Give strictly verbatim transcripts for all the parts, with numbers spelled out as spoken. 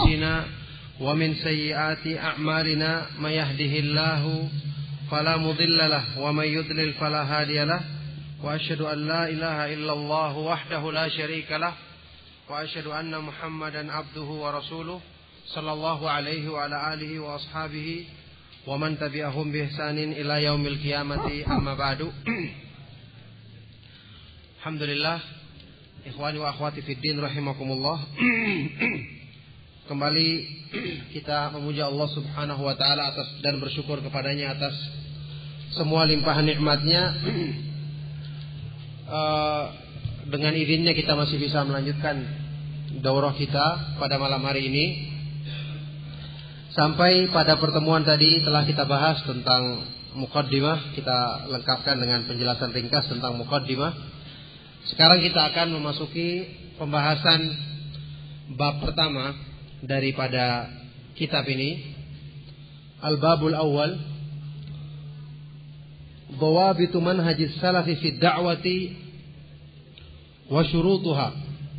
أنفسنا ومن سيئات أعمالنا من يهده الله فلا مضل له ومن يضلل فلا هادي له وأشهد أن لا إله إلا الله وحده لا شريك له وأشهد أن محمدا عبده ورسوله صلى الله عليه وعلى آله وأصحابه ومن تبعهم بإحسان إلى يوم القيامة أما بعد. Alhamdulillah, ikhwani wa akhwati fiddin rahimakumullah. Kembali kita memuja Allah Subhanahu wa taala atas dan bersyukur kepadanya atas semua limpahan nikmatnya. uh, Dengan izinnya kita masih bisa melanjutkan daurah kita pada malam hari ini. Sampai pada pertemuan tadi telah kita bahas tentang muqaddimah, kita lengkapkan dengan penjelasan ringkas tentang muqaddimah. Sekarang kita akan memasuki pembahasan bab pertama daripada kitab ini. Al-babul awal, dhawabitu manhajis salafi fi da'wati wa syurutuha.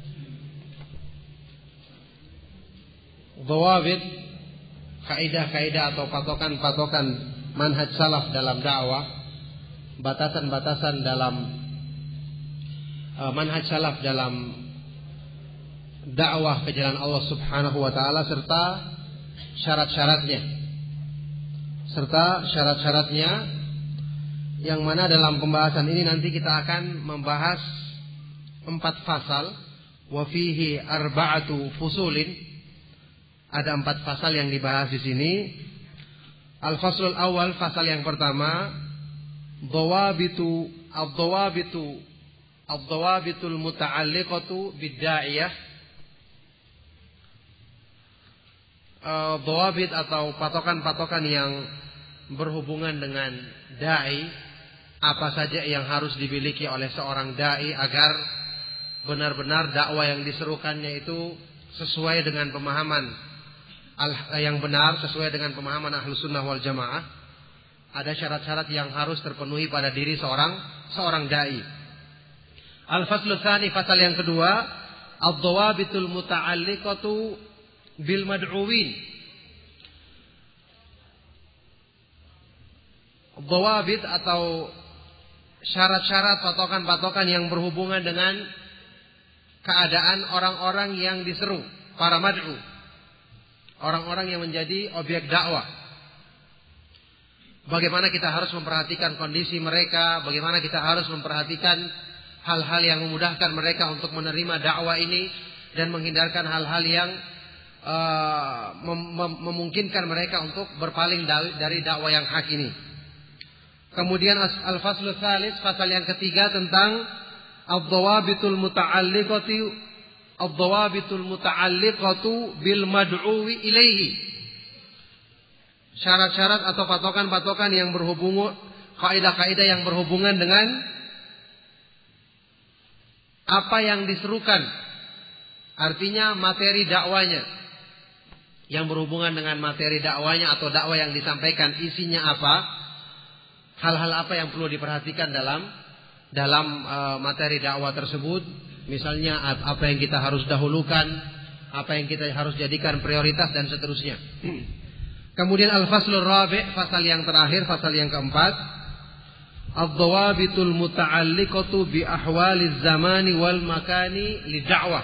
Dhawabit, kaidah-kaidah atau patokan-patokan manhaj salaf dalam dakwah, batasan-batasan dalam uh, manhaj salaf dalam dakwah ke jalan Allah Subhanahu wa taala, serta syarat-syaratnya. Serta syarat-syaratnya yang mana dalam pembahasan ini nanti kita akan membahas empat fasal, wa fihi arba'atu fusulin. Ada empat fasal yang dibahas di sini. Al-faslul awal, fasal yang pertama, dhawabitu ad-dhawabitu ad-dhawabitul muta'alliqatu bid-da'iyah. Uh, dhawabit atau patokan-patokan yang berhubungan dengan dai, apa saja yang harus dimiliki oleh seorang dai agar benar-benar dakwah yang diserukannya itu sesuai dengan pemahaman yang benar, sesuai dengan pemahaman Ahlus Sunnah wal Jamaah. Ada syarat-syarat yang harus terpenuhi pada diri seorang seorang dai. Al-faslu tsani, fasal yang kedua, ad-dhawabitul muta'alliqatu bil mad'uwin. Dhawabit atau syarat-syarat, patokan-patokan yang berhubungan dengan keadaan orang-orang yang diseru, para mad'u, orang-orang yang menjadi objek dakwah. Bagaimana kita harus memperhatikan kondisi mereka, bagaimana kita harus memperhatikan hal-hal yang memudahkan mereka untuk menerima dakwah ini dan menghindarkan hal-hal yang uh, mem- mem- memungkinkan mereka untuk berpaling dari, dari dakwah yang hak ini. Kemudian al-faslu tsalis, fasal yang ketiga tentang ad-dhawabitul muta'alliqatu ad-dhawabitul muta'alliqatu bil mad'uwi ilaihi. Syarat-syarat atau patokan-patokan yang berhubungan, kaidah-kaidah yang berhubungan dengan apa yang diserukan. Artinya materi dakwanya, yang berhubungan dengan materi dakwanya atau dakwah yang disampaikan, isinya apa? Hal-hal apa yang perlu diperhatikan dalam dalam uh, materi dakwah tersebut? Misalnya apa yang kita harus dahulukan, apa yang kita harus jadikan prioritas dan seterusnya. Kemudian al-faslur rabi', fasal yang terakhir, fasal yang keempat, ad-dhawabitul muta'alliqatu bi ahwaliz zamani wal makani lid'awah.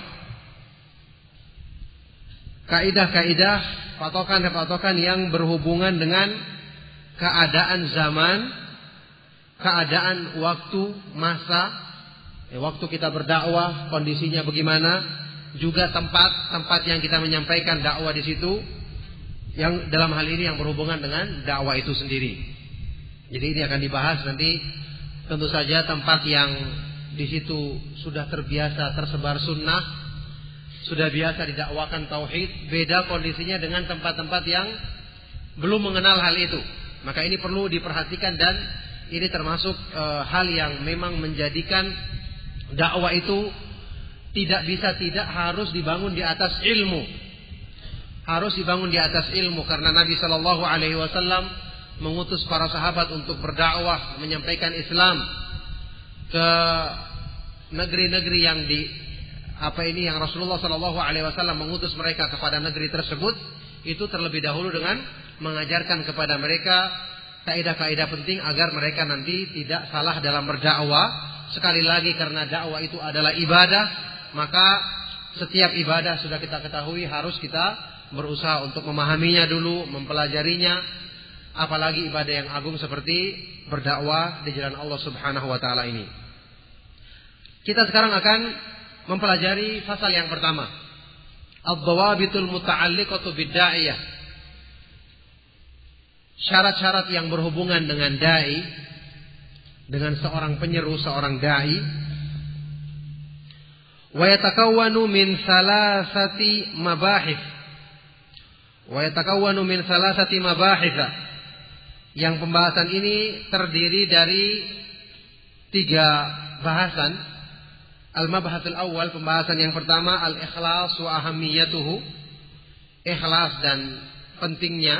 Kaidah-kaidah, patokan-patokan yang berhubungan dengan keadaan zaman, keadaan waktu, masa, eh, waktu kita berdakwah kondisinya bagaimana, juga tempat-tempat yang kita menyampaikan dakwah di situ, yang dalam hal ini yang berhubungan dengan dakwah itu sendiri. Jadi ini akan dibahas nanti. Tentu saja tempat yang di situ sudah terbiasa tersebar sunnah, sudah biasa didakwakan tauhid, beda kondisinya dengan tempat-tempat yang belum mengenal hal itu. Maka ini perlu diperhatikan dan ini termasuk e, hal yang memang menjadikan dakwah itu tidak bisa tidak harus dibangun di atas ilmu. Harus dibangun di atas ilmu, karena Nabi Shallallahu Alaihi Wasallam mengutus para sahabat untuk berdakwah, menyampaikan Islam ke negeri-negeri yang di apa ini yang Rasulullah Shallallahu Alaihi Wasallam mengutus mereka kepada negeri tersebut, itu terlebih dahulu dengan mengajarkan kepada mereka kaidah-kaidah penting agar mereka nanti tidak salah dalam berdakwah. Sekali lagi, karena dakwah itu adalah ibadah, maka setiap ibadah sudah kita ketahui harus kita berusaha untuk memahaminya dulu, mempelajarinya. Apalagi ibadah yang agung seperti berdakwah di jalan Allah Subhanahu wa taala ini. Kita sekarang akan mempelajari fasal yang pertama, ad-dawabitul muta'alliqatu bid-da'iyah. Syarat-syarat yang berhubungan dengan dai, dengan seorang penyeru, seorang dai. Wa yatakawwanu min salasati mabahith. Wa yatakawwanu min salasati mabahith. Yang pembahasan ini terdiri dari tiga bahasan. Al-mabhasul awal, pembahasan yang pertama, al-ikhlas wa ahamiyatuhu. Ikhlas dan pentingnya.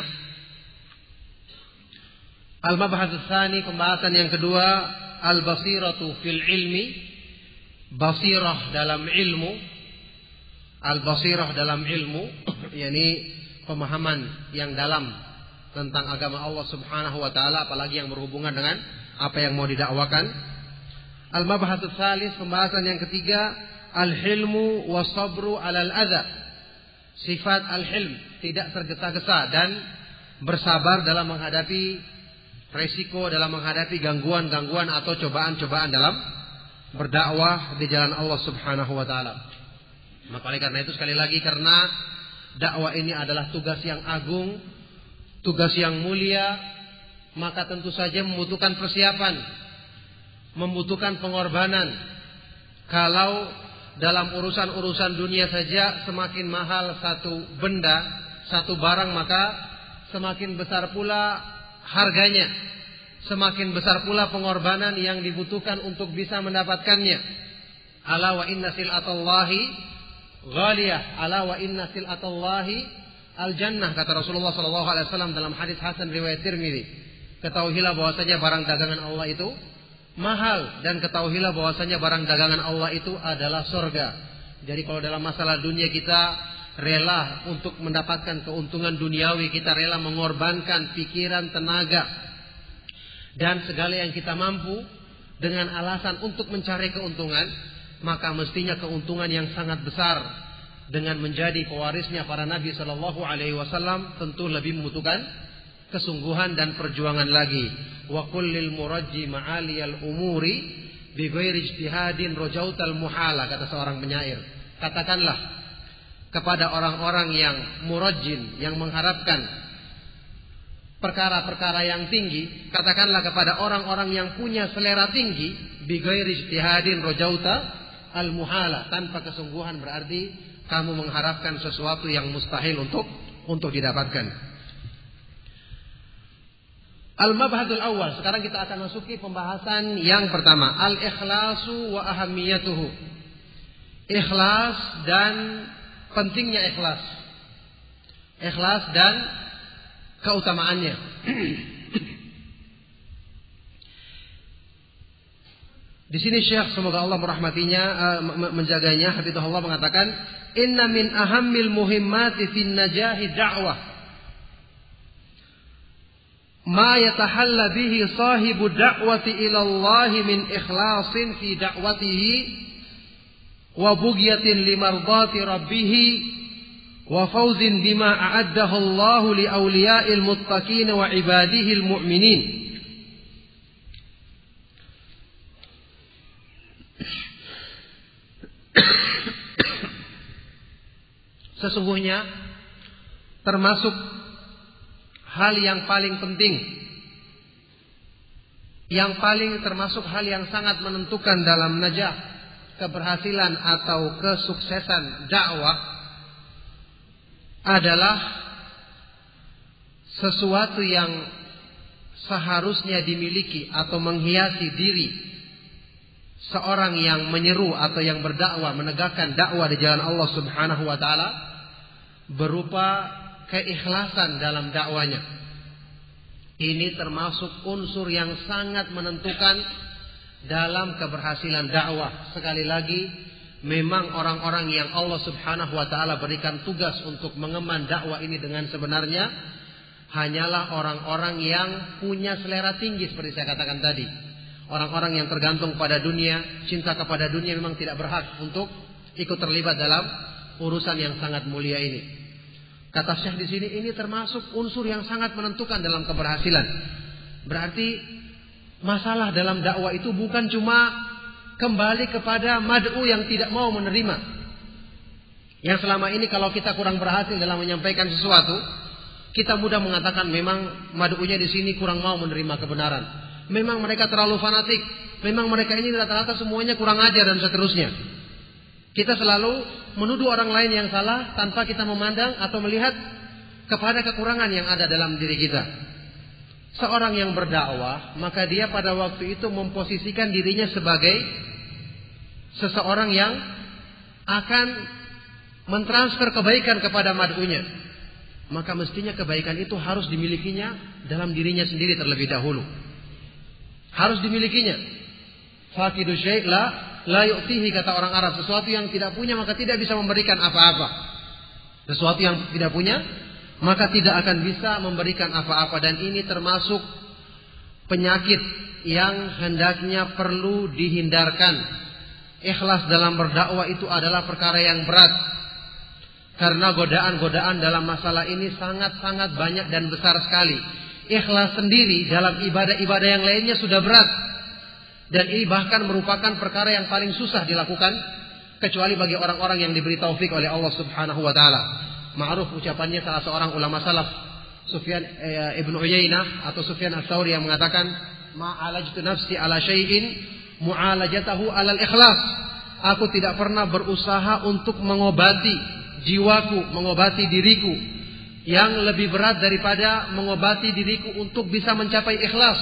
Al-mabhasul tsani, pembahasan yang kedua, al-basiratu fil ilmi. Basirah dalam ilmu. Al-basirah dalam ilmu, yakni pemahaman yang dalam tentang agama Allah Subhanahu wa taala, apalagi yang berhubungan dengan apa yang mau didakwakan. Al-mabhasul tsalis, pembahasan yang ketiga, al-hilmu was-sabru 'alal adza. Sifat al-hilm, tidak tergesa-gesa dan bersabar dalam menghadapi resiko, dalam menghadapi gangguan-gangguan atau cobaan-cobaan dalam berdakwah di jalan Allah Subhanahu wa taala. Maka oleh karena itu, sekali lagi, karena dakwah ini adalah tugas yang agung, tugas yang mulia, maka tentu saja membutuhkan persiapan, membutuhkan pengorbanan. Kalau dalam urusan-urusan dunia saja semakin mahal satu benda, satu barang, maka semakin besar pula harganya, semakin besar pula pengorbanan yang dibutuhkan untuk bisa mendapatkannya. Ala wa inna sil'atallahi ghaliyah, ala wa inna sil'atallahi al-jannah, kata Rasulullah sallallahu alaihi wasallam dalam hadis hasan riwayat Tirmidzi. Ketahuilah bahwasanya barang dagangan Allah itu mahal, dan ketahuilah bahwasanya barang dagangan Allah itu adalah surga. Jadi kalau dalam masalah dunia kita rela untuk mendapatkan keuntungan duniawi, kita rela mengorbankan pikiran, tenaga, dan segala yang kita mampu dengan alasan untuk mencari keuntungan, maka mestinya keuntungan yang sangat besar dengan menjadi pewarisnya para Nabi Shallallahu Alaihi Wasallam tentu lebih membutuhkan kesungguhan dan perjuangan lagi. Wa kullil murajji ma'aliyal umuri bi ghairi ijtihadin rajautal muhala, kata seorang penyair. Katakanlah kepada orang-orang yang murajjin, yang mengharapkan perkara-perkara yang tinggi, katakanlah kepada orang-orang yang punya selera tinggi, bi ghairi ijtihadin rajauta al muhala, tanpa kesungguhan berarti kamu mengharapkan sesuatu yang mustahil untuk untuk didapatkan. Al-mabhasul awal, sekarang kita akan masuki pembahasan yang pertama, al-ikhlasu wa ahamiyatuhu. Ikhlas dan pentingnya ikhlas. Ikhlas dan keutamaannya. Di sini Syekh, semoga Allah merahmatinya, menjaganya, hafizahullah, mengatakan, inna min ahammil muhimmati fin najahi da'wah ma yatahalla bihi sahibu da'wati ila Allah min ikhlasin fi da'watihi wa bughyatin limardati rabbih wa fawzin bima a'addahu Allah li awliya'il muttaqin wa ibadihi al-mu'minin. Sesungguhnya termasuk hal yang paling penting, yang paling termasuk hal yang sangat menentukan dalam najah, keberhasilan atau kesuksesan dakwah adalah sesuatu yang seharusnya dimiliki atau menghiasi diri seorang yang menyeru atau yang berdakwah, menegakkan dakwah di jalan Allah Subhanahu wa taala, berupa keikhlasan dalam dakwanya. Ini termasuk unsur yang sangat menentukan dalam keberhasilan dakwah. Sekali lagi, memang orang-orang yang Allah Subhanahu wa taala berikan tugas untuk mengemban dakwah ini dengan sebenarnya hanyalah orang-orang yang punya selera tinggi seperti saya katakan tadi. Orang-orang yang tergantung pada dunia, cinta kepada dunia memang tidak berhak untuk ikut terlibat dalam urusan yang sangat mulia ini. Kata Syekh di sini, ini termasuk unsur yang sangat menentukan dalam keberhasilan. Berarti masalah dalam dakwah itu bukan cuma kembali kepada mad'u yang tidak mau menerima. Yang selama ini kalau kita kurang berhasil dalam menyampaikan sesuatu, kita mudah mengatakan memang mad'unya di sini kurang mau menerima kebenaran. Memang mereka terlalu fanatik. Memang mereka ini rata-rata semuanya kurang ajar dan seterusnya. Kita selalu menuduh orang lain yang salah tanpa kita memandang atau melihat kepada kekurangan yang ada dalam diri kita. Seorang yang berdakwah, maka dia pada waktu itu memposisikan dirinya sebagai seseorang yang akan mentransfer kebaikan kepada mad'unya. Maka mestinya kebaikan itu harus dimilikinya dalam dirinya sendiri terlebih dahulu. Harus dimilikinya. Faqidu syai' la la yu'tihi, kata orang Arab. Sesuatu yang tidak punya maka tidak bisa memberikan apa-apa. Sesuatu yang tidak punya maka tidak akan bisa memberikan apa-apa. Dan ini termasuk penyakit yang hendaknya perlu dihindarkan. Ikhlas dalam berdakwah itu adalah perkara yang berat. Karena godaan-godaan dalam masalah ini sangat-sangat banyak dan besar sekali. Ikhlas sendiri dalam ibadah-ibadah yang lainnya sudah berat. Dan ini bahkan merupakan perkara yang paling susah dilakukan, kecuali bagi orang-orang yang diberi taufik oleh Allah Subhanahu wa taala. Ma'ruf ucapannya salah seorang ulama salaf, Sufyan e, Ibn Uyainah atau Sufyan Ats-Tsauri, yang mengatakan, "Ma'alajtu nafsi ala syai'in mu'alajatahu alal ikhlas." Aku tidak pernah berusaha untuk mengobati jiwaku, mengobati diriku yang lebih berat daripada mengobati diriku untuk bisa mencapai ikhlas.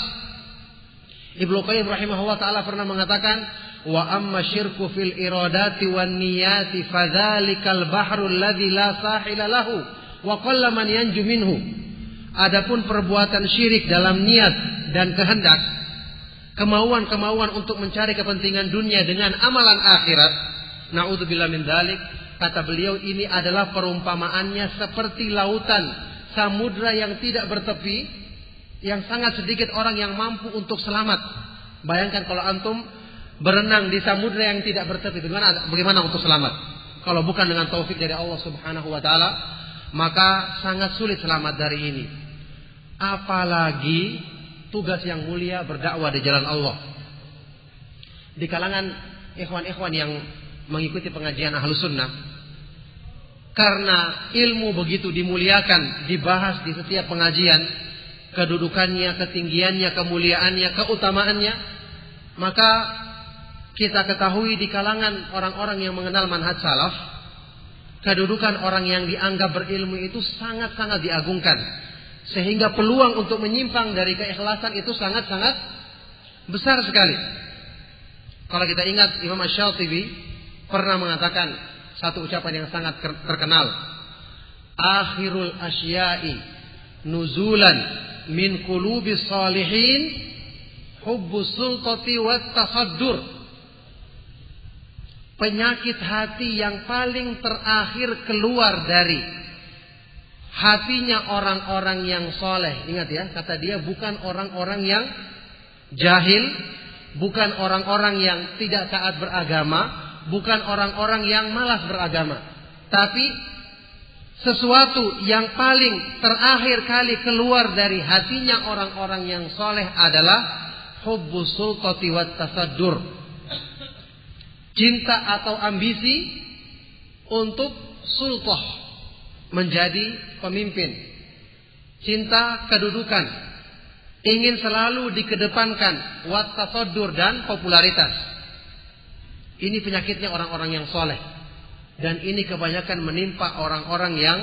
Ibnu Qayyim rahimahullah taala pernah mengatakan, wa amma syirku fil iradati wan niyati fadzalikal bahrul ladzi la sahila lahu wa qalla man yanju minhu. Adapun perbuatan syirik dalam niat dan kehendak, kemauan-kemauan untuk mencari kepentingan dunia dengan amalan akhirat, naudzubillah min dzalik, kata beliau, ini adalah perumpamaannya seperti lautan, samudra yang tidak bertepi, yang sangat sedikit orang yang mampu untuk selamat. Bayangkan kalau antum berenang di samudra yang tidak bertepi, bagaimana, bagaimana untuk selamat? Kalau bukan dengan taufik dari Allah Subhanahu wa taala, maka sangat sulit selamat dari ini. Apalagi tugas yang mulia berdakwah di jalan Allah. Di kalangan ikhwan-ikhwan yang mengikuti pengajian Ahlus Sunnah, karena ilmu begitu dimuliakan, dibahas di setiap pengajian, kedudukannya, ketinggiannya, kemuliaannya, keutamaannya, maka kita ketahui di kalangan orang-orang yang mengenal manhaj salaf, kedudukan orang yang dianggap berilmu itu sangat-sangat diagungkan, sehingga peluang untuk menyimpang dari keikhlasan itu sangat-sangat besar sekali. Kalau kita ingat, Imam Asy-Syatibi pernah mengatakan satu ucapan yang sangat terkenal, akhirul asya'i nuzulan min qulubis salihin hubbus sultati wat tasaddur. Penyakit hati yang paling terakhir keluar dari hatinya orang-orang yang soleh. Ingat ya, kata dia bukan orang-orang yang jahil, bukan orang-orang yang tidak taat beragama, bukan orang-orang yang malas beragama, tapi sesuatu yang paling terakhir kali keluar dari hatinya orang-orang yang soleh adalah hubbus sultati wat tasaddur. Cinta atau ambisi untuk sultah, menjadi pemimpin. Cinta kedudukan, ingin selalu dikedepankan, wat tasaddur, dan popularitas. Ini penyakitnya orang-orang yang soleh. Dan ini kebanyakan menimpa orang-orang yang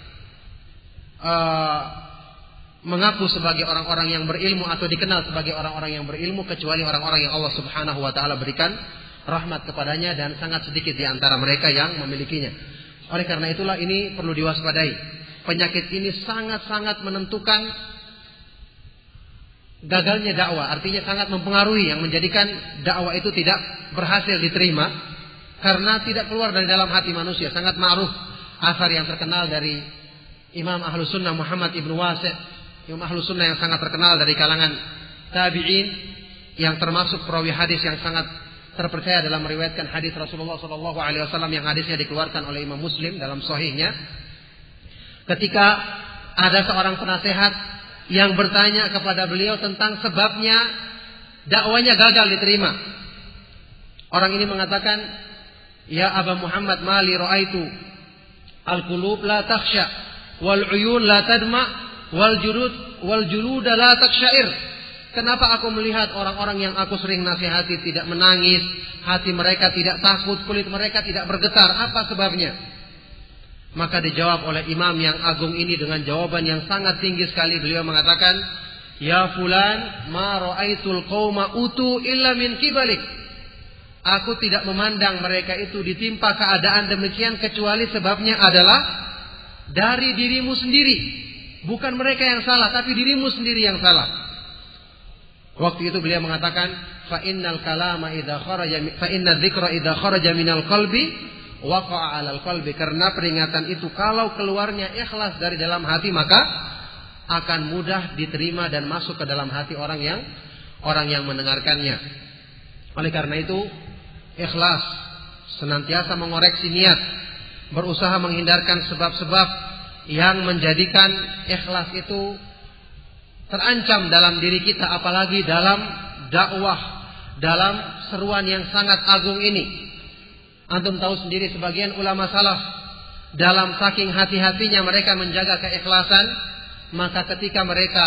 uh, mengaku sebagai orang-orang yang berilmu atau dikenal sebagai orang-orang yang berilmu, kecuali orang-orang yang Allah Subhanahu wa taala berikan rahmat kepadanya, dan sangat sedikit di antara mereka yang memilikinya. Oleh karena itulah ini perlu diwaspadai. Penyakit ini sangat-sangat menentukan gagalnya dakwah, artinya sangat mempengaruhi, yang menjadikan dakwah itu tidak berhasil diterima. karena tidak keluar dari dalam hati manusia. Sangat ma'ruf asar yang terkenal dari Imam Ahlus Sunnah Muhammad ibnu Wasi', Imam Ahlus Sunnah yang sangat terkenal dari kalangan tabi'in, yang termasuk perawi hadis yang sangat terpercaya dalam meriwayatkan hadis Rasulullah Shallallahu Alaihi Wasallam, yang hadisnya dikeluarkan oleh Imam Muslim dalam Sahihnya. Ketika ada seorang penasehat yang bertanya kepada beliau tentang sebabnya dakwanya gagal diterima. Orang ini mengatakan, ya Aba Muhammad, mali ra'aitu al-qulub la takhsha wal uyun la tadma wal julud wal julud la takshair. Kenapa aku melihat orang-orang yang aku sering nasihati tidak menangis, hati mereka tidak takut, kulit mereka tidak bergetar? Apa sebabnya? Maka dijawab oleh imam yang agung ini dengan jawaban yang sangat tinggi sekali. Beliau mengatakan, ya fulan, ma ra'aitul qauma utu illa min kibalik. Aku tidak memandang mereka itu ditimpa keadaan demikian kecuali sebabnya adalah dari dirimu sendiri. Bukan mereka yang salah, tapi dirimu sendiri yang salah. Waktu itu beliau mengatakan, fa innal kalama idza kharaja fa inna dzikra idza kharaja minal qalbi waqa'a 'alal qalbi. Karena peringatan itu kalau keluarnya ikhlas dari dalam hati, maka akan mudah diterima dan masuk ke dalam hati orang yang orang yang mendengarkannya. Oleh karena itu, ikhlas, senantiasa mengoreksi niat, berusaha menghindarkan sebab-sebab yang menjadikan ikhlas itu terancam dalam diri kita, apalagi dalam dakwah, dalam seruan yang sangat agung ini. Antum tahu sendiri, sebagian ulama salaf dalam saking hati-hatinya mereka menjaga keikhlasan, maka ketika mereka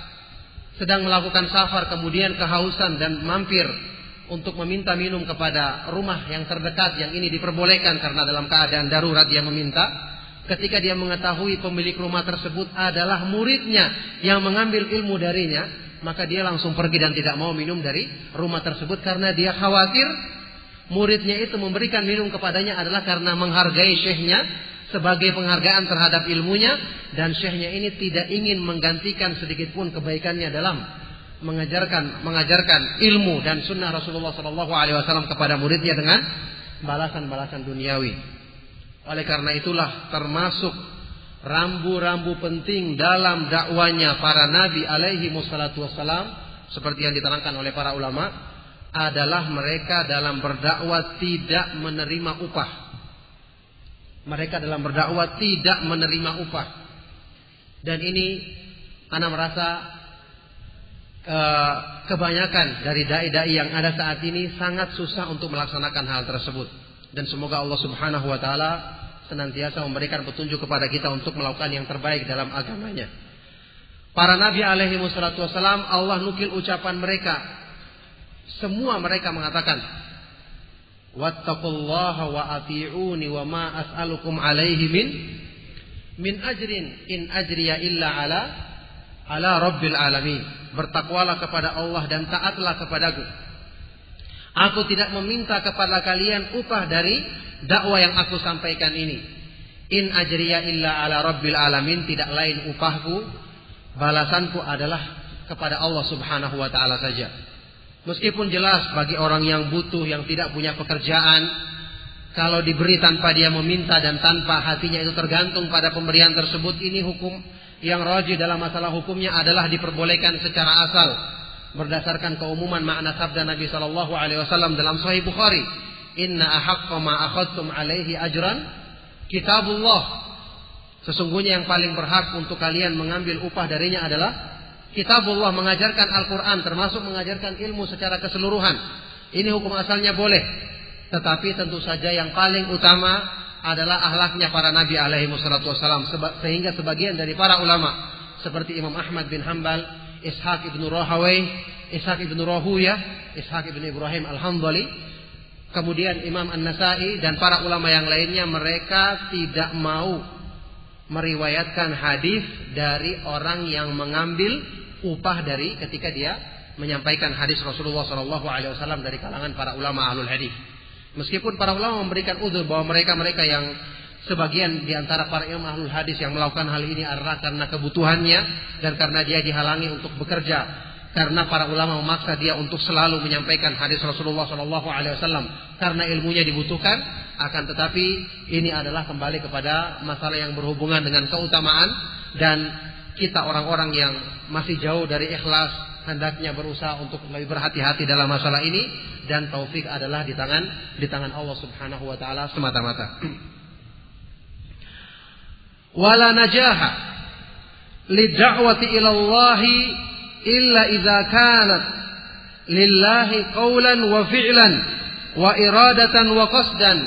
sedang melakukan safar kemudian kehausan dan mampir untuk meminta minum kepada rumah yang terdekat, yang ini diperbolehkan karena dalam keadaan darurat dia meminta. Ketika dia mengetahui pemilik rumah tersebut adalah muridnya yang mengambil ilmu darinya, maka dia langsung pergi dan tidak mau minum dari rumah tersebut karena dia khawatir muridnya itu memberikan minum kepadanya adalah karena menghargai syekhnya sebagai penghargaan terhadap ilmunya, dan syekhnya ini tidak ingin menggantikan sedikit pun kebaikannya dalam mengajarkan mengajarkan ilmu dan sunnah Rasulullah Shallallahu Alaihi Wasallam kepada muridnya dengan balasan-balasan duniawi. Oleh karena itulah termasuk rambu-rambu penting dalam dakwanya para nabi alaihi wassalatu wassalam, seperti yang diterangkan oleh para ulama, adalah mereka dalam berdakwah tidak menerima upah. Mereka dalam berdakwah tidak menerima upah. Dan ini ana merasa uh, kebanyakan dari dai-dai yang ada saat ini sangat susah untuk melaksanakan hal tersebut. Dan semoga Allah Subhanahu wa taala senantiasa memberikan petunjuk kepada kita untuk melakukan yang terbaik dalam agamanya. Para nabi alaihi wassalatu wassalam, Allah nukil ucapan mereka. Semua mereka mengatakan, wattaqullaha wa ati'uni wa ma as'alukum alaihi min min ajrin in ajriya illa ala ala rabbil alamin. Bertakwalah kepada Allah dan taatlah kepadaku. Aku tidak meminta kepada kalian upah dari dakwah yang aku sampaikan ini. In ajriya illa ala rabbil alamin. Tidak lain upahku, balasanku adalah kepada Allah Subhanahu wa taala saja. Meskipun jelas bagi orang yang butuh, yang tidak punya pekerjaan, kalau diberi tanpa dia meminta dan tanpa hatinya itu tergantung pada pemberian tersebut, ini hukum yang rajih dalam masalah hukumnya adalah diperbolehkan secara asal. Berdasarkan keumuman makna sabda Nabi Shallallahu Alaihi Wasallam dalam Sahih Bukhari, Inna ahaqqa ma akhadtum alaihi ajran kitabullah. Sesungguhnya yang paling berhak untuk kalian mengambil upah darinya adalah kitabullah, mengajarkan Al-Quran, termasuk mengajarkan ilmu secara keseluruhan. Ini hukum asalnya boleh, tetapi tentu saja yang paling utama adalah akhlaknya para Nabi alaihi wassalam. Sehingga sebagian dari para ulama seperti Imam Ahmad bin Hanbal, Ishaq ibn Rahawai, Ishaq ibn Rahuyah, Ishaq ibn Ibrahim Al-Hanbali, kemudian Imam An-Nasai dan para ulama yang lainnya, mereka tidak mau meriwayatkan hadis dari orang yang mengambil upah dari ketika dia menyampaikan hadis Rasulullah Shallallahu Alaihi Wasallam dari kalangan para ulama ahlul hadis. Meskipun para ulama memberikan udzur bahwa mereka-mereka yang sebagian di antara para imam ahlul hadis yang melakukan hal ini adalah karena kebutuhannya dan karena dia dihalangi untuk bekerja karena para ulama memaksa dia untuk selalu menyampaikan hadis Rasulullah shallallahu alaihi wasallam karena ilmunya dibutuhkan. Akan tetapi ini adalah kembali kepada masalah yang berhubungan dengan keutamaan, dan kita orang-orang yang masih jauh dari ikhlas hendaknya berusaha untuk lebih berhati-hati dalam masalah ini, dan taufik adalah di tangan di tangan Allah Subhanahu wa taala semata-mata. Wala najaha lid'awati ila Allah illa idza kanat lillahi qawlan wa fi'lan wa iradatan wa qasdan.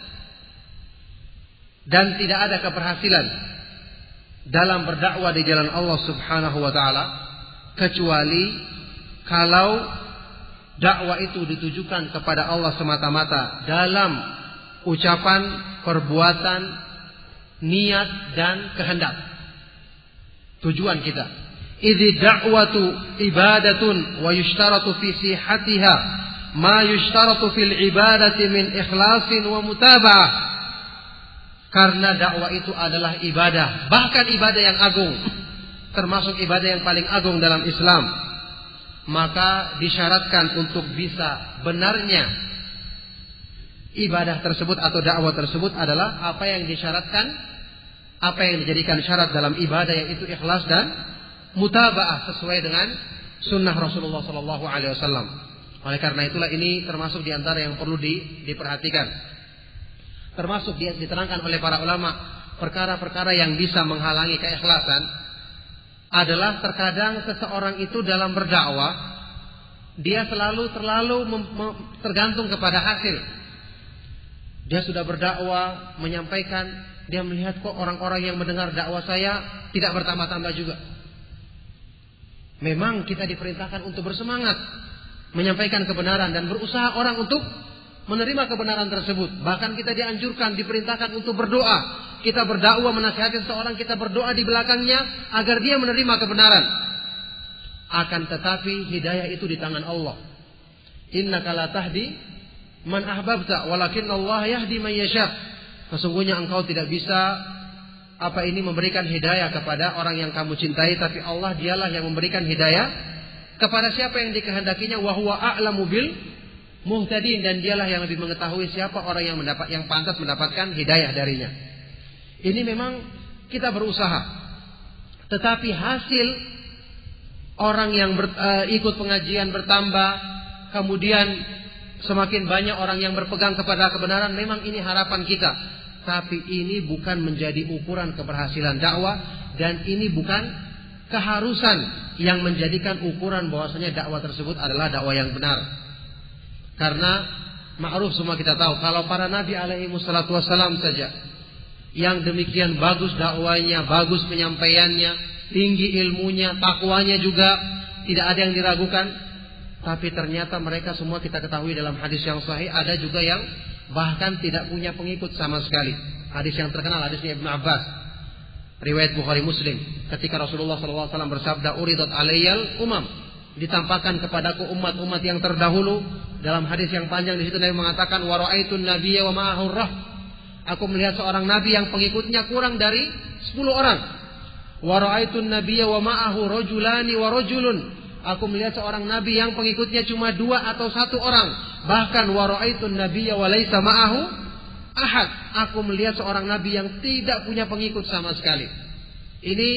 Dan tidak ada keberhasilan dalam berdakwah di jalan Allah Subhanahu wa taala kecuali kalau dakwah itu ditujukan kepada Allah semata-mata dalam ucapan, perbuatan, niat dan kehendak. Tujuan kita. Idzi da'watu ibadatun wa yushtaratu fi sihhatiha ma yushtaratu fil ibadati min ikhlasin wa mutaba'ah. Karena dakwah itu adalah ibadah, bahkan ibadah yang agung, termasuk ibadah yang paling agung dalam Islam. Maka disyaratkan untuk bisa benarnya ibadah tersebut atau dakwah tersebut adalah apa yang disyaratkan, apa yang dijadikan syarat dalam ibadah, yaitu ikhlas dan mutaba'ah sesuai dengan sunnah Rasulullah Sallallahu Alaihi Wasallam. Oleh karena itulah ini termasuk diantara yang perlu di, diperhatikan. Termasuk diterangkan oleh para ulama perkara-perkara yang bisa menghalangi keikhlasan adalah terkadang seseorang itu dalam berdakwah dia selalu terlalu mem- mem- tergantung kepada hasil. Dia sudah berdakwah, menyampaikan, dia melihat kok orang-orang yang mendengar dakwah saya tidak bertambah-tambah juga. Memang kita diperintahkan untuk bersemangat menyampaikan kebenaran dan berusaha orang untuk menerima kebenaran tersebut. Bahkan kita dianjurkan, diperintahkan untuk berdoa. Kita berdakwah menasihati seseorang, kita berdoa di belakangnya agar dia menerima kebenaran. Akan tetapi hidayah itu di tangan Allah. Innaka la tahdi man ahbabta walakinna Allah yahdi man yasha. Sesungguhnya engkau tidak bisa apa ini memberikan hidayah kepada orang yang kamu cintai, tapi Allah dialah yang memberikan hidayah kepada siapa yang dikehendakinya. Wa huwa a'lamu bil muhtadin, dan dialah yang lebih mengetahui siapa orang yang mendapat yang pantas mendapatkan hidayah darinya. Ini memang kita berusaha, tetapi hasil orang yang ber, uh, ikut pengajian bertambah, kemudian semakin banyak orang yang berpegang kepada kebenaran, memang ini harapan kita. Tapi ini bukan menjadi ukuran keberhasilan dakwah, dan ini bukan keharusan yang menjadikan ukuran bahwasanya dakwah tersebut adalah dakwah yang benar. Karena ma'ruf semua kita tahu, kalau para nabi alaihi wassalatu wassalam saja yang demikian bagus dakwanya, bagus penyampaiannya, tinggi ilmunya, takwanya juga tidak ada yang diragukan, tapi ternyata mereka semua kita ketahui dalam hadis yang sahih ada juga yang bahkan tidak punya pengikut sama sekali. Hadis yang terkenal, hadisnya Ibnu Abbas, riwayat Bukhari Muslim, ketika Rasulullah sallallahu alaihi wasallam bersabda, "Uridat alayyal umam," ditampakkan kepadaku umat-umat yang terdahulu. Dalam hadis yang panjang di situ Nabi mengatakan, "Wa ra'aitun nabiyya wa ma'ahu rah." Aku melihat seorang nabi yang pengikutnya kurang dari sepuluh orang. "Wa ra'aitun nabiyya wa ma'ahu rajulani wa rajulun." Aku melihat seorang nabi yang pengikutnya cuma dua atau satu orang. Bahkan wa ra'aitun nabiyya wa laisa ma'ahu ahad. Aku melihat seorang nabi yang tidak punya pengikut sama sekali. Ini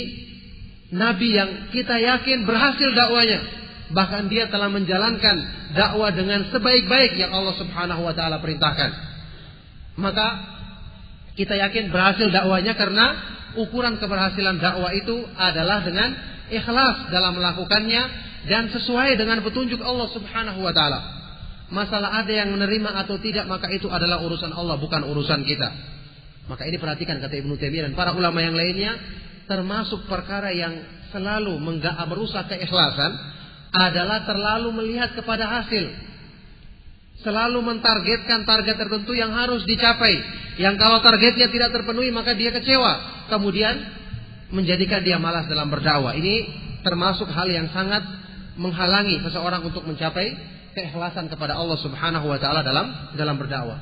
nabi yang kita yakin berhasil dakwanya. Bahkan dia telah menjalankan dakwah dengan sebaik-baik yang Allah Subhanahu wa taala perintahkan. Maka kita yakin berhasil dakwanya karena ukuran keberhasilan dakwah itu adalah dengan ikhlas dalam melakukannya dan sesuai dengan petunjuk Allah Subhanahu wa taala. Masalah ada yang menerima atau tidak, maka itu adalah urusan Allah, bukan urusan kita. Maka ini perhatikan kata Ibnu Taimiyah dan para ulama yang lainnya, termasuk perkara yang selalu merusak keikhlasan adalah terlalu melihat kepada hasil, selalu mentargetkan target tertentu yang harus dicapai, yang kalau targetnya tidak terpenuhi maka dia kecewa, kemudian menjadikan dia malas dalam berdakwah. Ini termasuk hal yang sangat menghalangi seseorang untuk mencapai keikhlasan kepada Allah Subhanahu wa taala dalam dalam berdakwah.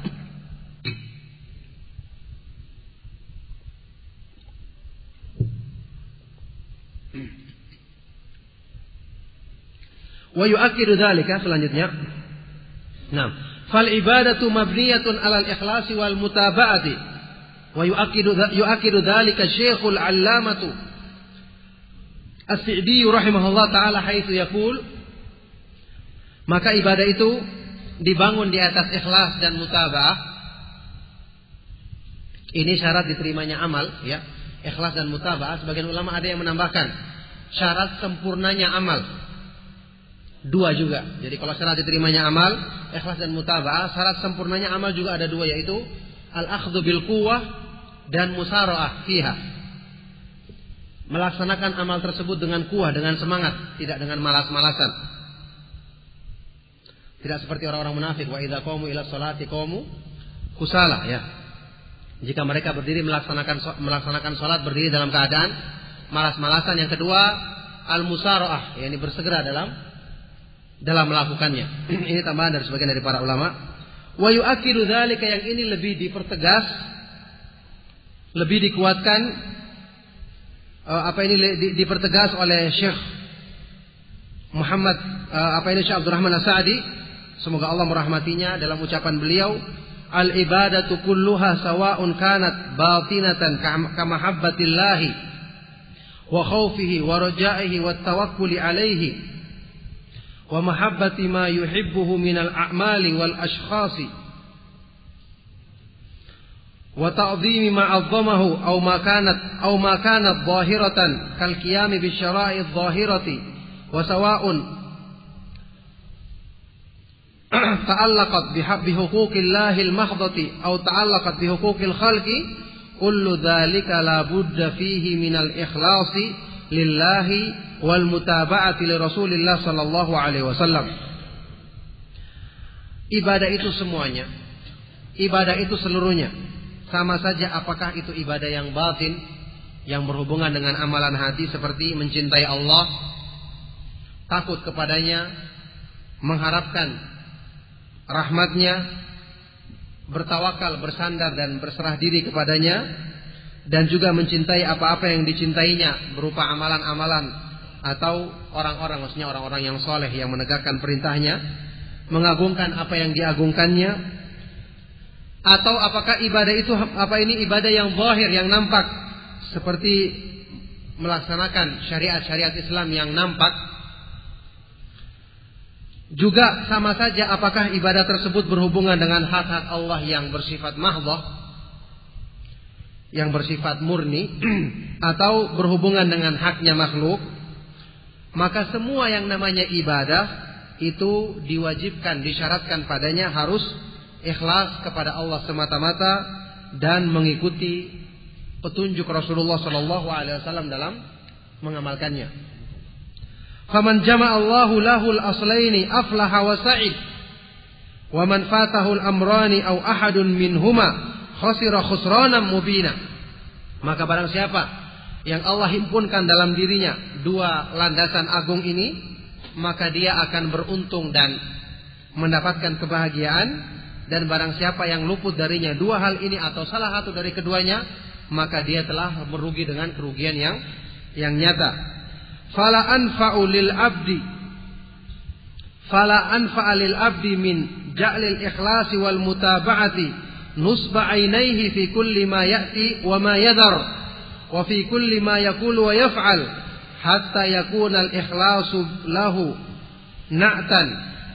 Wa yu'akkidu dzalika selanjutnya. Nah, fal ibadatu mabniyatun 'alal ikhlasi wal mutaba'ati. Wa yu'akkidu yu'akkidu dzalika Syekhul 'Allamatu As-Sa'di rahimahullah taala haitsu yaqul, maka ibadah itu dibangun di atas ikhlas dan mutaba'ah. Ini syarat diterimanya amal, ya. Ikhlas dan mutaba'ah. Sebagian ulama ada yang menambahkan syarat sempurnanya amal. Dua juga. Jadi kalau syarat diterimanya amal, ikhlas dan mutaba'ah, syarat sempurnanya amal juga ada dua, yaitu al-akhdhu bil quwwah dan musara'ah fiha. Melaksanakan amal tersebut dengan kuah, dengan semangat, tidak dengan malas-malasan. Tidak seperti orang-orang munafik, wa idza qamu ila sholati qamu kusala, ya. Jika mereka berdiri melaksanakan melaksanakan salat berdiri dalam keadaan malas-malasan. Yang kedua, al-musara'ah, yakni bersegera dalam dalam melakukannya. Ini tambahan dari sebagian dari para ulama. Wa yu'akkidu dzalika, yang ini lebih dipertegas, lebih dikuatkan, uh, apa ini di, dipertegas oleh Syekh Muhammad uh, apa ini Syekh Abdurrahman As-Sa'di, semoga Allah merahmatinya, dalam ucapan beliau, al-ibadatu kulluha sawa'un kanat batinatan ka mahabbatillahi wa khawfihi wa raja'ihi wa tawakkuli alaihi wa mahabbati ma yuhibbuhu minal a'mali wal ashkhasi wa ta'dhimi ma 'azzamahu aw ma kanat aw ma kanat zahiratan kal qiyami bi syara'i adh-dhahirati wa sawa'un ta'allaqat bi huquqillahi al-mahdati aw ta'allaqat bi huquqil khalqi, kullu dzalika la budda fihi minal ikhlasi lillahi wal mutaba'ati li Rasulillah sallallahu alaihi wasallam. Ibadah itu semuanya, ibadah itu seluruhnya, sama saja apakah itu ibadah yang batin, yang berhubungan dengan amalan hati seperti mencintai Allah, takut kepadanya, mengharapkan rahmatnya, bertawakal, bersandar dan berserah diri kepadanya, dan juga mencintai apa-apa yang dicintainya berupa amalan-amalan atau orang-orang, maksudnya orang-orang yang soleh yang menegakkan perintahnya, mengagungkan apa yang diagungkannya. Atau apakah ibadah itu apa ini ibadah yang zahir, yang nampak, seperti melaksanakan syariat-syariat Islam yang nampak. Juga sama saja apakah ibadah tersebut berhubungan dengan hak-hak Allah yang bersifat mahdhah, yang bersifat murni, atau berhubungan dengan haknya makhluk. Maka semua yang namanya ibadah itu diwajibkan, disyaratkan padanya harus ikhlas kepada Allah semata-mata dan mengikuti petunjuk Rasulullah sallallahu alaihi wasallam dalam mengamalkannya. Faman jama'a Allahu lahul aslaini aflaha wa sa'id, wa man fatahu al-amrani aw ahadun minhuma khasira khusranan mubina. Maka barang siapa yang Allah himpunkan dalam dirinya dua landasan agung ini, maka dia akan beruntung dan mendapatkan kebahagiaan. Dan barang siapa yang luput darinya dua hal ini atau salah satu dari keduanya, maka dia telah merugi dengan kerugian yang yang nyata. Fala anfa'u lil abdi Fala anfa'a lil abdi min ja'lil ikhlasi wal mutaba'ati nusba 'ainaihi fi kulli ma ya'ti wa ma yadhar wa fi kulli ma yaqulu wa yaf'al hatta yakuna al ikhlasu lahu na'tan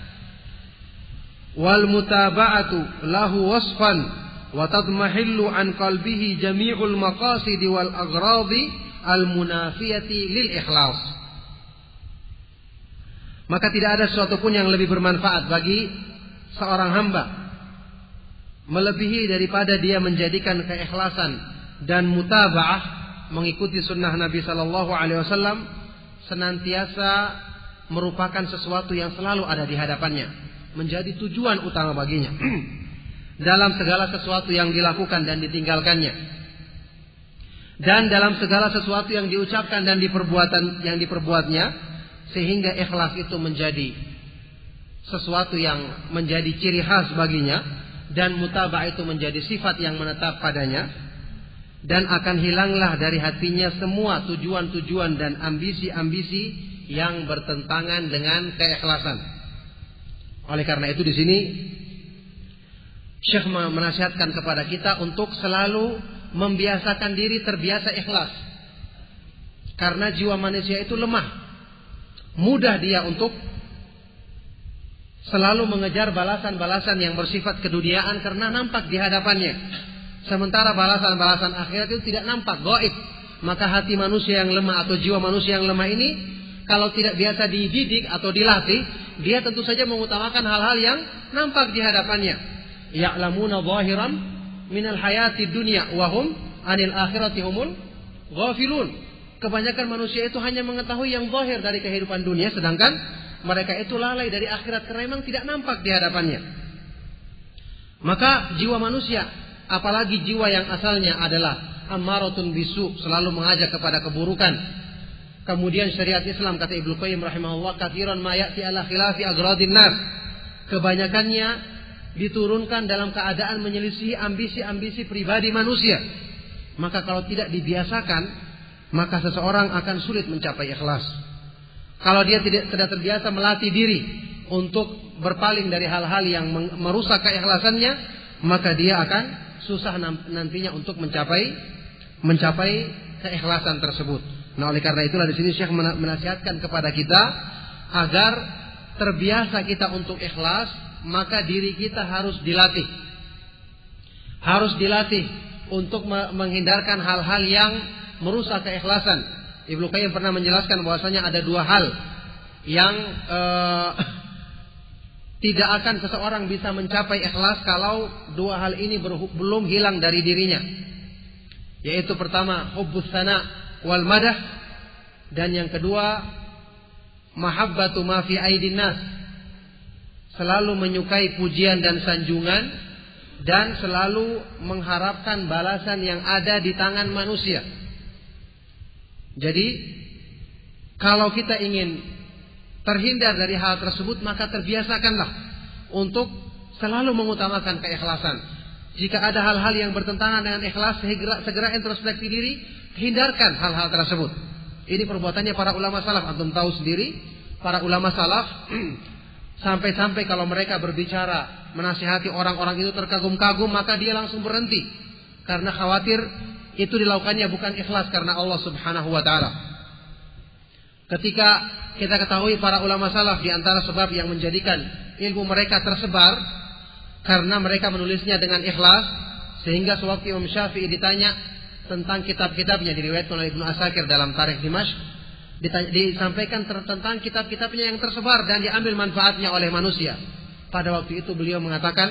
wal mutaba'atu lahu wasfan wa tadmahillu an qalbihi jami'ul maqasidi wal aghradi al-munafiyati lil ikhlas. Maka tidak ada sesuatu pun yang lebih bermanfaat bagi seorang hamba melebihi daripada dia menjadikan keikhlasan dan mutaba'ah, mengikuti sunnah Nabi sallallahu alaihi wasallam, senantiasa merupakan sesuatu yang selalu ada di hadapannya, menjadi tujuan utama baginya dalam segala sesuatu yang dilakukan dan ditinggalkannya, dan dalam segala sesuatu yang diucapkan dan diperbuatan yang diperbuatnya, sehingga ikhlas itu menjadi sesuatu yang menjadi ciri khas baginya, dan mutaba'ah itu menjadi sifat yang menetap padanya, dan akan hilanglah dari hatinya semua tujuan-tujuan dan ambisi-ambisi yang bertentangan dengan keikhlasan. Oleh karena itu di sini Syekh menasihatkan kepada kita untuk selalu membiasakan diri terbiasa ikhlas. Karena jiwa manusia itu lemah. Mudah dia untuk selalu mengejar balasan-balasan yang bersifat keduniaan karena nampak di hadapannya. Sementara balasan-balasan akhirat itu tidak nampak, gaib. Maka hati manusia yang lemah atau jiwa manusia yang lemah ini, kalau tidak biasa dididik atau dilatih, dia tentu saja mengutamakan hal-hal yang nampak di hadapannya. Ya'lamuna zahiran minal hayati dunya wa hum 'anil akhirati humul ghafilun. Kebanyakan manusia itu hanya mengetahui yang zahir dari kehidupan dunia, sedangkan mereka itu lalai dari akhirat karena memang tidak nampak di hadapannya. Maka jiwa manusia, apalagi jiwa yang asalnya adalah ammaratun bisu, selalu mengajak kepada keburukan. Kemudian syariat Islam, kata Ibnu Qayyim rahimahullah, katsiran ma ya'ti ala khilafi agradin nas. Kebanyakannya diturunkan dalam keadaan menyelisihi ambisi-ambisi pribadi manusia. Maka kalau tidak dibiasakan, maka seseorang akan sulit mencapai ikhlas. Kalau dia tidak, tidak terbiasa melatih diri untuk berpaling dari hal-hal yang merusak keikhlasannya, maka dia akan susah nantinya untuk mencapai mencapai keikhlasan tersebut. Nah, oleh karena itulah di sini Syekh menasihatkan kepada kita agar terbiasa kita untuk ikhlas, maka diri kita harus dilatih. Harus dilatih untuk menghindarkan hal-hal yang merusak keikhlasan. Ibnu Qayyim pernah menjelaskan bahwasanya ada dua hal yang uh, tidak akan seseorang bisa mencapai ikhlas kalau dua hal ini belum hilang dari dirinya. Yaitu pertama, hubbus sana wal madah, dan yang kedua, mahabbatu ma fi aidin nas. Selalu menyukai pujian dan sanjungan, dan selalu mengharapkan balasan yang ada di tangan manusia. Jadi kalau kita ingin terhindar dari hal tersebut, maka terbiasakanlah untuk selalu mengutamakan keikhlasan. Jika ada hal-hal yang bertentangan dengan ikhlas, segera, segera introspeksi diri, hindarkan hal-hal tersebut. Ini perbuatannya para ulama salaf. Antum tahu sendiri, para ulama salaf sampai-sampai kalau mereka berbicara menasihati orang-orang itu terkagum-kagum, maka dia langsung berhenti karena khawatir itu dilakukannya bukan ikhlas karena Allah Subhanahu wa taala. Ketika kita ketahui para ulama salaf, di antara sebab yang menjadikan ilmu mereka tersebar karena mereka menulisnya dengan ikhlas, sehingga sewaktu Imam Syafi'i ditanya tentang kitab-kitabnya, diriwayatkan oleh Ibnu Asakir dalam Tarikh Dimashq, disampaikan tentang kitab-kitabnya yang tersebar dan diambil manfaatnya oleh manusia. Pada waktu itu beliau mengatakan,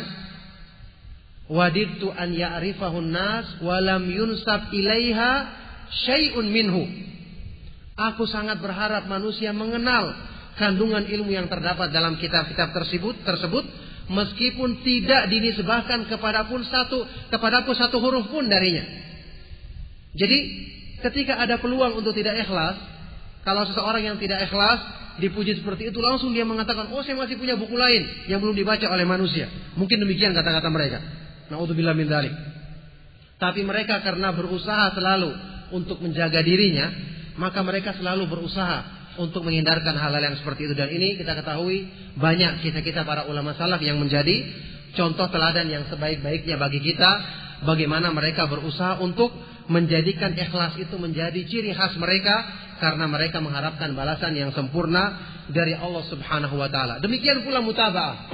wadidtu an ya'rifahun nas wa lam yunsab ilaiha syai'un minhu. Aku sangat berharap manusia mengenal kandungan ilmu yang terdapat dalam kitab-kitab tersebut tersebut meskipun tidak dinisbahkan kepada pun satu kepadaku satu huruf pun darinya. Jadi ketika ada peluang untuk tidak ikhlas, kalau seseorang yang tidak ikhlas dipuji seperti itu, langsung dia mengatakan, oh saya masih punya buku lain yang belum dibaca oleh manusia. Mungkin demikian kata-kata mereka. Na'udzubillah min dzalik. Tapi mereka karena berusaha selalu untuk menjaga dirinya, maka mereka selalu berusaha untuk menghindarkan hal-hal yang seperti itu. Dan ini kita ketahui banyak kita-kita para ulama salaf yang menjadi contoh teladan yang sebaik-baiknya bagi kita, bagaimana mereka berusaha untuk menjadikan ikhlas itu menjadi ciri khas mereka, karena mereka mengharapkan balasan yang sempurna dari Allah Subhanahu wa taala. Demikian pula mutaba'ah,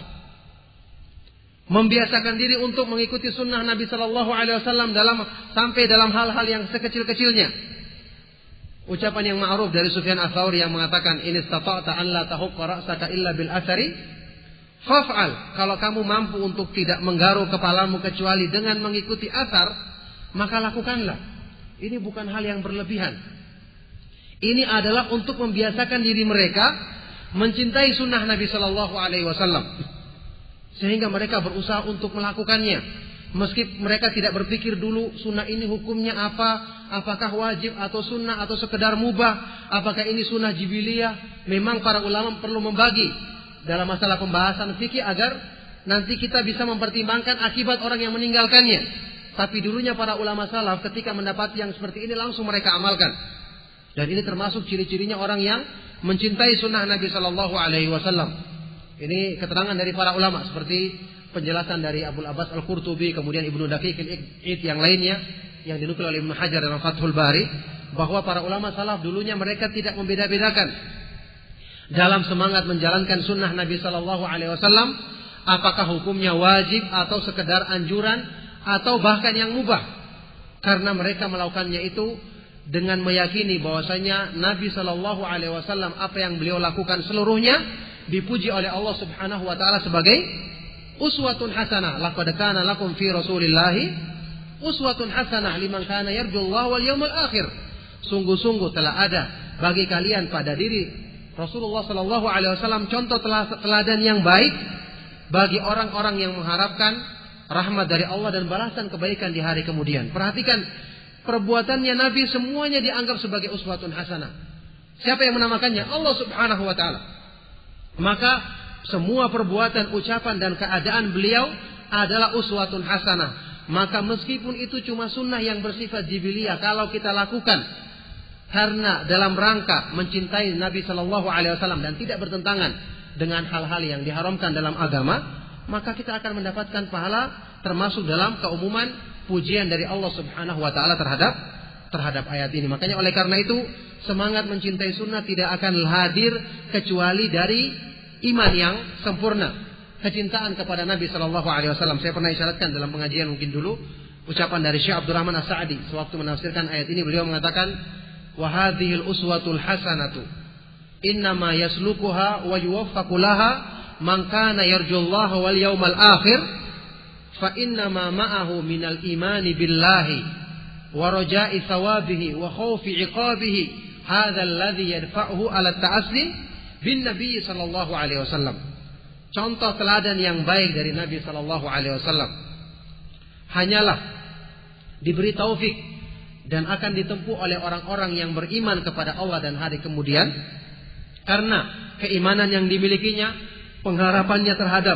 membiasakan diri untuk mengikuti sunnah Nabi Sallallahu Alaihi Wasallam dalam sampai dalam hal-hal yang sekecil-kecilnya. Ucapan yang ma'ruf dari Sufyan Ats-Tsauri yang mengatakan, in istata'ta an la tahukka ra'saka illa bil athari faf'al. Kalau kamu mampu untuk tidak menggaruk kepalamu kecuali dengan mengikuti athar, maka lakukanlah. Ini bukan hal yang berlebihan. Ini adalah untuk membiasakan diri mereka mencintai sunnah Nabi Sallallahu Alaihi Wasallam, sehingga mereka berusaha untuk melakukannya. Meski mereka tidak berpikir dulu sunnah ini hukumnya apa, apakah wajib atau sunnah atau sekedar mubah, apakah ini sunnah jibiliyah. Memang para ulama perlu membagi dalam masalah pembahasan fikih agar nanti kita bisa mempertimbangkan akibat orang yang meninggalkannya. Tapi dulunya para ulama salaf ketika mendapat yang seperti ini langsung mereka amalkan. Dan ini termasuk ciri-cirinya orang yang mencintai sunnah Nabi Shallallahu Alaihi Wasallam. Ini keterangan dari para ulama seperti penjelasan dari Abul Abbas Al-Qurtubi, kemudian Ibnu Daqiq Al-Id yang lainnya yang dinukil oleh Ibnu Hajar dalam Fathul Bari, bahwa para ulama salaf dulunya mereka tidak membeda-bedakan dalam semangat menjalankan sunnah Nabi Shallallahu Alaihi Wasallam, apakah hukumnya wajib atau sekedar anjuran atau bahkan yang mubah, karena mereka melakukannya itu dengan meyakini bahwasanya Nabi Shallallahu Alaihi Wasallam apa yang beliau lakukan seluruhnya dipuji oleh Allah Subhanahu Wa Taala sebagai uswatun hasanah. Laqad kana lakum fi Rasulillahi uswatun hasanah liman kana yarjullaha wal yawmal akhir. Sungguh-sungguh telah ada bagi kalian pada diri Rasulullah Shallallahu Alaihi Wasallam contoh teladan yang baik bagi orang-orang yang mengharapkan rahmat dari Allah dan balasan kebaikan di hari kemudian. Perhatikan, perbuatannya Nabi semuanya dianggap sebagai uswatun hasanah. Siapa yang menamakannya? Allah Subhanahu Wa Taala. Maka semua perbuatan, ucapan dan keadaan beliau adalah uswatun hasanah. Maka meskipun itu cuma sunnah yang bersifat jibiliyah, kalau kita lakukan karena dalam rangka mencintai Nabi Shallallahu Alaihi Wasallam dan tidak bertentangan dengan hal-hal yang diharamkan dalam agama, maka kita akan mendapatkan pahala termasuk dalam keumuman pujian dari Allah Subhanahu Wa Taala terhadap terhadap ayat ini. Makanya oleh karena itu semangat mencintai sunnah tidak akan hadir kecuali dari iman yang sempurna, kecintaan kepada Nabi Shallallahu Alaihi Wasallam. Saya pernah isyaratkan dalam pengajian mungkin dulu ucapan dari Syekh Abdurrahman As-Sa'di sewaktu menafsirkan ayat ini. Beliau mengatakan, wa hadhil uswatul hasanatu innama yaslukuha wa yuwaffaqu laha man kana yarjullaha wal yawmal akhir fa innama ma'ahu minal imani billahi wa raja'i thawabihi wa khawfi iqabihi hadha alladhi yadfa'uhu ala ta'asli bin Nabi sallallahu alaihi wasallam. Contoh teladan yang baik dari Nabi sallallahu alaihi wasallam hanyalah diberi taufik dan akan ditempuh oleh orang-orang yang beriman kepada Allah dan hari kemudian, karena keimanan yang dimilikinya, pengharapannya terhadap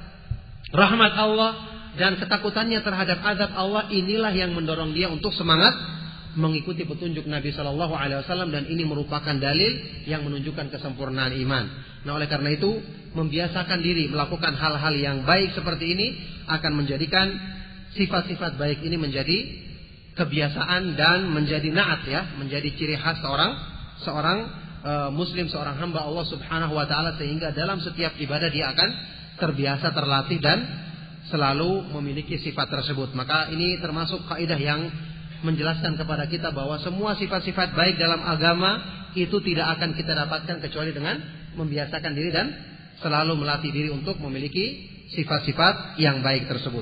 rahmat Allah dan ketakutannya terhadap azab Allah, inilah yang mendorong dia untuk semangat mengikuti petunjuk Nabi Shallallahu Alaihi Wasallam, dan ini merupakan dalil yang menunjukkan kesempurnaan iman. Nah, oleh karena itu membiasakan diri melakukan hal-hal yang baik seperti ini akan menjadikan sifat-sifat baik ini menjadi kebiasaan dan menjadi naat, ya, menjadi ciri khas seorang seorang e, muslim, seorang hamba Allah Subhanahu Wa Taala, sehingga dalam setiap ibadah dia akan terbiasa, terlatih dan selalu memiliki sifat tersebut. Maka ini termasuk kaidah yang menjelaskan kepada kita bahwa semua sifat-sifat baik dalam agama itu tidak akan kita dapatkan kecuali dengan membiasakan diri dan selalu melatih diri untuk memiliki sifat-sifat yang baik tersebut.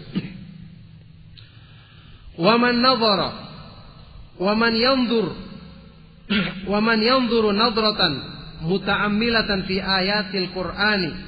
Waman nadhara waman yanzur waman yanzuru nadratan muta'ammilatan fi ayatil Qur'ani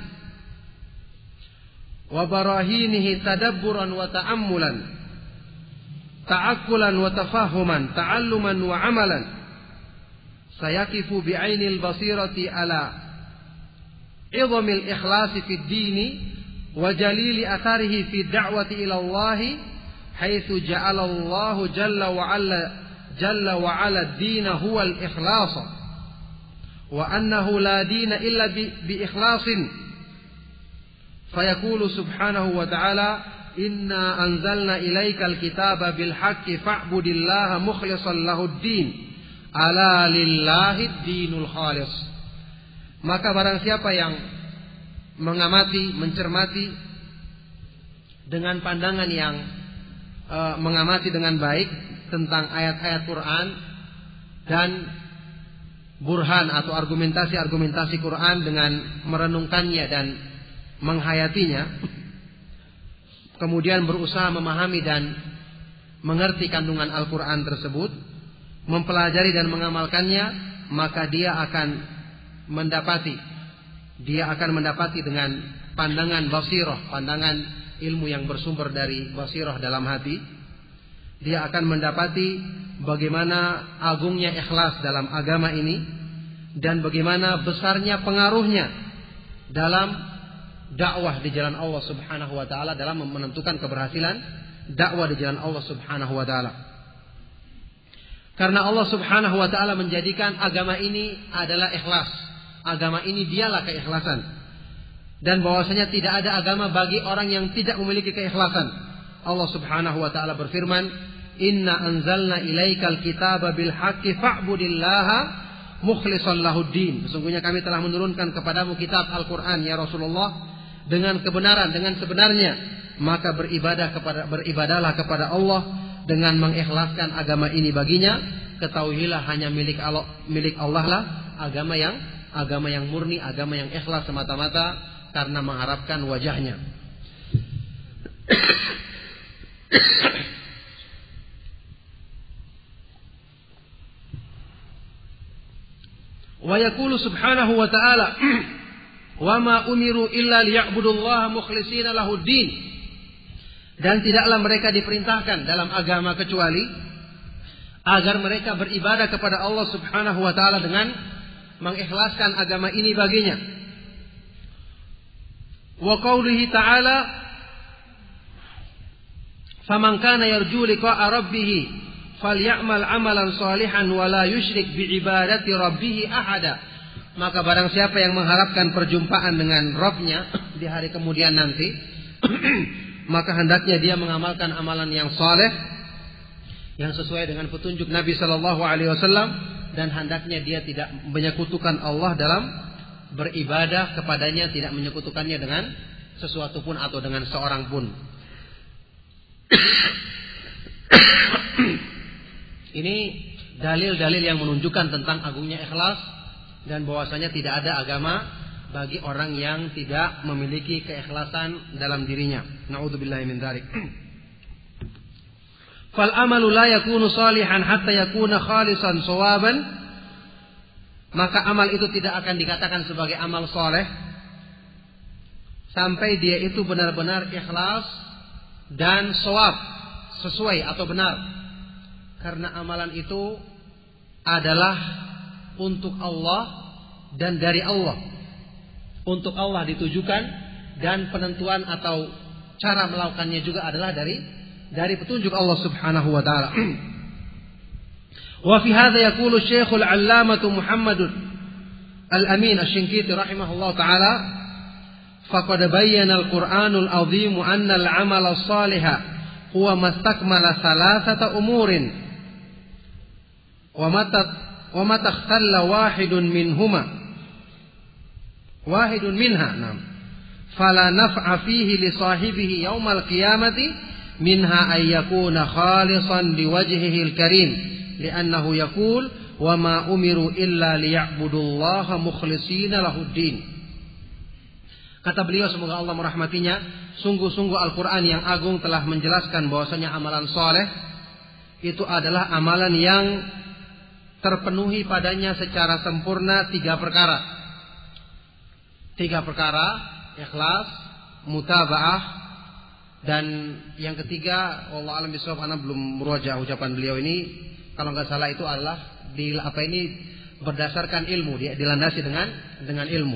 wa barahinihi tadabburan wa ta'ammulan ta'akkulan wa tafahuman ta'alluman wa amalan sayakifu bi'ainil basirati ala idhamil ikhlasi fid dini wa jalili atharihi fi da'wati ila Allahi haitsu ja'alallahu jalla wa ala jalla wa ala ad-din huwa al-ikhlas wa annahu la dina illa bi, bi ikhlasin fayaqulu subhanahu wa ta'ala inna anzalna ilaikal kitaba bil haqqi fa'budillaha mukhlishan lahu ad-din ala lillahi ad-dinul khalis. Maka barang siapa yang mengamati, mencermati dengan pandangan yang mengamati dengan baik tentang ayat-ayat Quran dan burhan atau argumentasi-argumentasi Quran dengan merenungkannya dan menghayatinya, kemudian berusaha memahami dan mengerti kandungan Al-Quran tersebut, mempelajari dan mengamalkannya, maka dia akan mendapati dia akan mendapati dengan pandangan basirah, pandangan ilmu yang bersumber dari basirah dalam hati, dia akan mendapati bagaimana agungnya ikhlas dalam agama ini dan bagaimana besarnya pengaruhnya dalam dakwah di jalan Allah Subhanahu wa taala, dalam menentukan keberhasilan dakwah di jalan Allah Subhanahu wa taala. Karena Allah Subhanahu wa taala menjadikan agama ini adalah ikhlas, agama ini dialah keikhlasan. Dan bahwasanya tidak ada agama bagi orang yang tidak memiliki keikhlasan. Allah Subhanahu wa taala berfirman, "Inna anzalna ilaikal kitaba bil haqqi fa'budillaha mukhlishan lahuddin." Sesungguhnya kami telah menurunkan kepadamu kitab Al-Qur'an ya Rasulullah dengan kebenaran, dengan sebenarnya, maka beribadah kepada beribadahlah kepada Allah dengan mengikhlaskan agama ini baginya. Ketahuilah hanya milik Allah, milik Allah lah agama yang agama yang murni, agama yang ikhlas semata-mata karena mengharapkan wajahnya. Wa yaqulu subhanahu wa ta'ala, "Wa ma umiru illa liya'budullaha mukhlishina lahuddin." Dan tidaklah mereka diperintahkan dalam agama kecuali agar mereka beribadah kepada Allah Subhanahu wa taala dengan mengikhlaskan agama ini baginya. Wa qaulihi ta'ala, "Faman kana yarju liqa'a rabbih falyamal 'amalan shalihan wa la yusyrik bi ibadati rabbih ahada." Maka barang siapa yang mengharapkan perjumpaan dengan Rabb-nya di hari kemudian nanti, maka hendaknya dia mengamalkan amalan yang saleh yang sesuai dengan petunjuk Nabi sallallahu alaihi wasallam, dan hendaknya dia tidak menyekutukan Allah dalam beribadah kepadanya, tidak menyekutukannya dengan sesuatu pun atau dengan seorang pun. Ini dalil-dalil yang menunjukkan tentang agungnya ikhlas dan bahwasanya tidak ada agama bagi orang yang tidak memiliki keikhlasan dalam dirinya. Na'udzubillahi min dzalik. Fal amalu la yakunu salihan hatta yakuna khalisan shawaban. Maka amal itu tidak akan dikatakan sebagai amal soleh sampai dia itu benar-benar ikhlas dan shawab, sesuai atau benar. Karena amalan itu adalah untuk Allah dan dari Allah. Untuk Allah ditujukan, dan penentuan atau cara melakukannya juga adalah dari dari petunjuk Allah Subhanahu wa taala. Wa fi hadza yaqulu Syekhul 'Allamah Muhammad Al-Amin Asy-Syinkiti rahimahullah taala, faqad bayyana al-Qur'anul 'azim anna al-'amala as-saliha huwa mastakmala thalathata umurin wa mata wa mata ikhtalla wahidun minhuma wahidun minha nam fala naf'a fihi li sahibihi yaumal qiyamati minha ay yakuna khalisan liwajhihi al-karim li'annahu yaqul wa ma umiru illa liya'budullaha mukhlishina lahuddin. Kata beliau, semoga Allah merahmatinya, sungguh-sungguh Al-Qur'an yang agung telah menjelaskan bahwasanya amalan saleh itu adalah amalan yang terpenuhi padanya secara sempurna tiga perkara. Tiga perkara, ikhlas, mutaba'ah, dan yang ketiga, wallahu a'lam bishawab, ana belum merujak ucapan beliau ini, kalau enggak salah itu adalah di apa ini berdasarkan ilmu, dia dilandasi dengan dengan ilmu.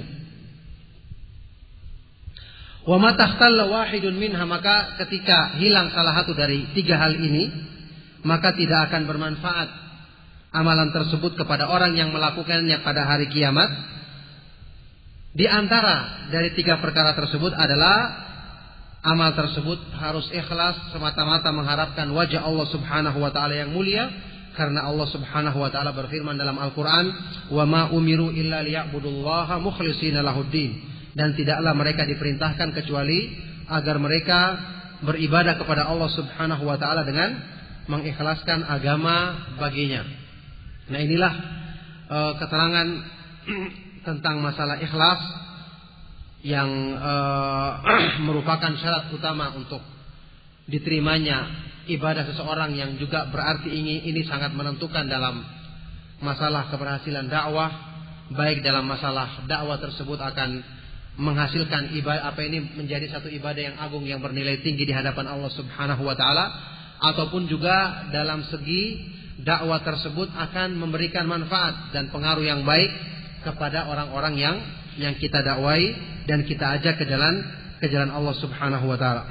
Wa ma tahtalla wahidun minha, maka ketika hilang salah satu dari tiga hal ini, maka tidak akan bermanfaat amalan tersebut kepada orang yang melakukannya pada hari kiamat. Di antara dari tiga perkara tersebut adalah amal tersebut harus ikhlas semata-mata mengharapkan wajah Allah Subhanahu wa taala yang mulia, karena Allah Subhanahu wa taala berfirman dalam Al-Qur'an, "Wa ma umiru illa liya'budullaha mukhlishina lahuddin." Dan tidaklah mereka diperintahkan kecuali agar mereka beribadah kepada Allah Subhanahu wa taala dengan mengikhlaskan agama baginya. Nah, inilah e, keterangan tentang masalah ikhlas yang e, merupakan syarat utama untuk diterimanya ibadah seseorang, yang juga berarti ini ini sangat menentukan dalam masalah keberhasilan dakwah, baik dalam masalah dakwah tersebut akan menghasilkan ibadah apa ini menjadi satu ibadah yang agung yang bernilai tinggi di hadapan Allah Subhanahu wa taala, ataupun juga dalam segi dakwah tersebut akan memberikan manfaat dan pengaruh yang baik kepada orang-orang yang yang kita dakwai dan kita ajak ke jalan ke jalan Allah Subhanahu wa taala.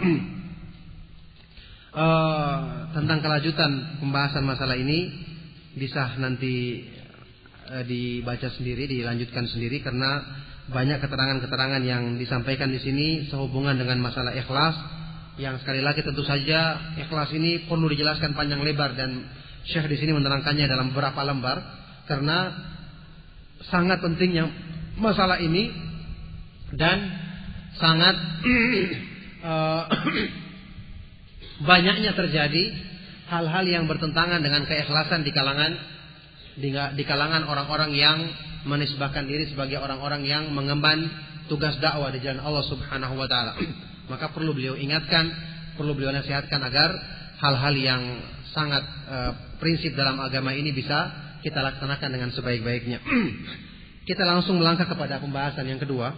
Uh, tentang kelanjutan pembahasan masalah ini bisa nanti e, dibaca sendiri, dilanjutkan sendiri karena banyak keterangan-keterangan yang disampaikan di sini sehubungan dengan masalah ikhlas. Yang sekali lagi tentu saja ikhlas ini perlu dijelaskan panjang lebar dan Syekh di sini menerangkannya dalam beberapa lembar karena sangat pentingnya masalah ini dan sangat uh, banyaknya terjadi hal-hal yang bertentangan dengan keikhlasan di kalangan di, di kalangan orang-orang yang menisbahkan diri sebagai orang-orang yang mengemban tugas dakwah di jalan Allah Subhanahu wa taala. Maka perlu beliau ingatkan, perlu beliau nasihatkan agar hal-hal yang sangat uh, prinsip dalam agama ini bisa kita laksanakan dengan sebaik-baiknya. Kita langsung melangkah kepada pembahasan yang kedua.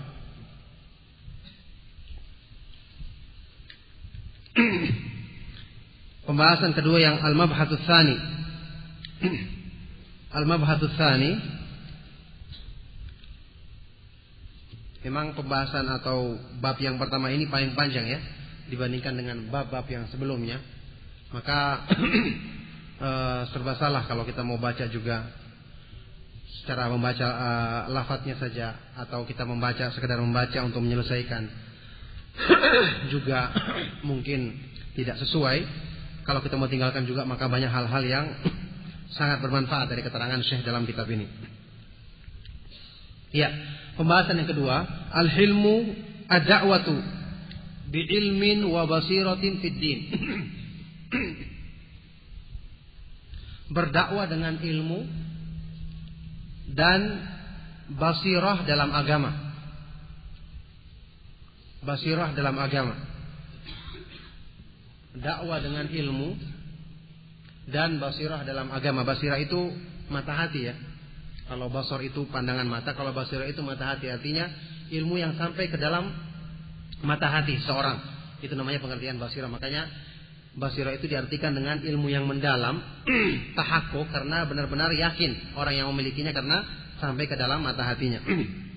Pembahasan kedua yang al-mabhatsus tsani. Al-mabhatsus tsani memang pembahasan atau bab yang pertama ini paling panjang ya dibandingkan dengan bab-bab yang sebelumnya. Maka e, serba salah kalau kita mau baca juga secara membaca e, lafadznya saja atau kita membaca sekedar membaca untuk menyelesaikan juga mungkin tidak sesuai. Kalau kita mau tinggalkan juga maka banyak hal-hal yang sangat bermanfaat dari keterangan Syekh dalam kitab ini. Ya, pembahasan yang kedua, al-hilmu ad-da'watu bi'ilmin wa basiratin fid din. Berdakwah dengan ilmu dan basirah dalam agama. Basirah dalam agama. Dakwah dengan ilmu dan basirah dalam agama. Basirah itu mata hati ya. Kalau basar itu pandangan mata, kalau basirah itu mata hati. Artinya ilmu yang sampai ke dalam mata hati seorang. Itu namanya pengertian basirah. Makanya basirah itu diartikan dengan ilmu yang mendalam, tahakkuk, karena benar-benar yakin orang yang memilikinya karena sampai ke dalam mata hatinya.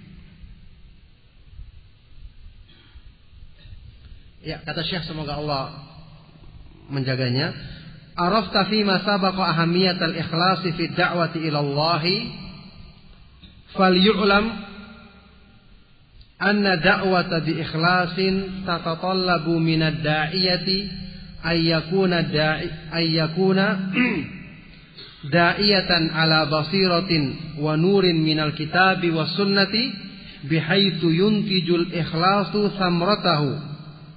Ya, kata Syekh semoga Allah menjaganya. Arafta fi ma sabaqa ahamiyat al-ikhlas fi ad-da'wati ila Allah falyu'lam anna da'wata bi ikhlasin tatatallabu min ad-da'iyati ay yakuna da'i ay yakuna da'iyatan ala basiratin wa nurin minal kitabi was sunnati bihaitsu yuntijul ikhlasu samratahu.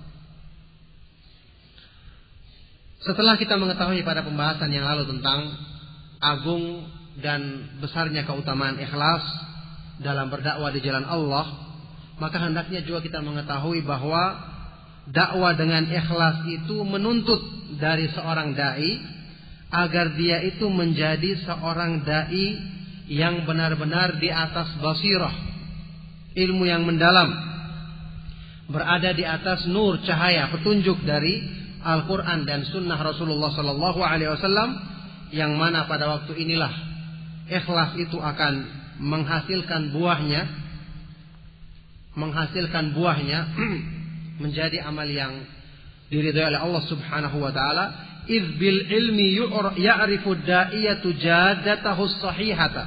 Setelah kita mengetahui pada pembahasan yang lalu tentang agung dan besarnya keutamaan ikhlas dalam berdakwah di jalan Allah, maka hendaknya juga kita mengetahui bahwa dakwah dengan ikhlas itu menuntut dari seorang dai agar dia itu menjadi seorang dai yang benar-benar di atas basirah, ilmu yang mendalam, berada di atas nur cahaya petunjuk dari Al-Quran dan Sunnah Rasulullah Sallallahu Alaihi Wasallam, yang mana pada waktu inilah ikhlas itu akan menghasilkan buahnya, menghasilkan buahnya menjadi amal yang diridhai oleh Allah Subhanahu Wa Taala. Idz bil ilmi ya'rifu da'iyatu jadatahu sahihata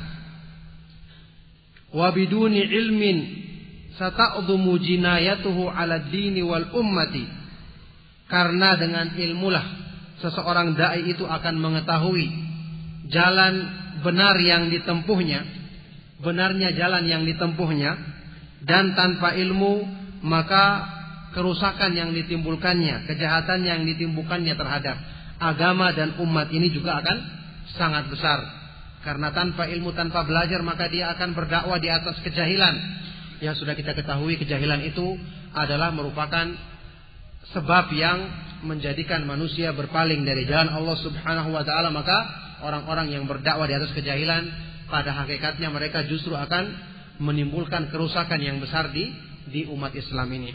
wa biduni ilmin sata'dhumu jinayatuhu 'ala ad-dini wal ummati. Karena dengan ilmulah seseorang dai itu akan mengetahui jalan benar yang ditempuhnya, benarnya jalan yang ditempuhnya, dan tanpa ilmu maka kerusakan yang ditimbulkannya, kejahatan yang ditimbulkannya terhadap agama dan umat ini juga akan sangat besar. Karena tanpa ilmu, tanpa belajar, maka dia akan berdakwah di atas kejahilan. Yang sudah kita ketahui kejahilan itu adalah merupakan sebab yang menjadikan manusia berpaling dari jalan Allah Subhanahu wa taala. Maka orang-orang yang berdakwah di atas kejahilan pada hakikatnya mereka justru akan menimbulkan kerusakan yang besar di di umat Islam ini.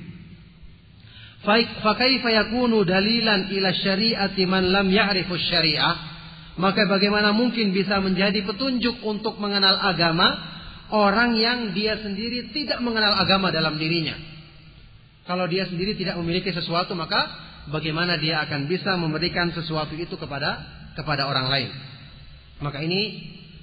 Fa kaifa yakunu dalilan ila syari'ati man lam ya'rifu syari'ah? Maka bagaimana mungkin bisa menjadi petunjuk untuk mengenal agama orang yang dia sendiri tidak mengenal agama dalam dirinya? Kalau dia sendiri tidak memiliki sesuatu, maka bagaimana dia akan bisa memberikan sesuatu itu kepada kepada orang lain? Maka ini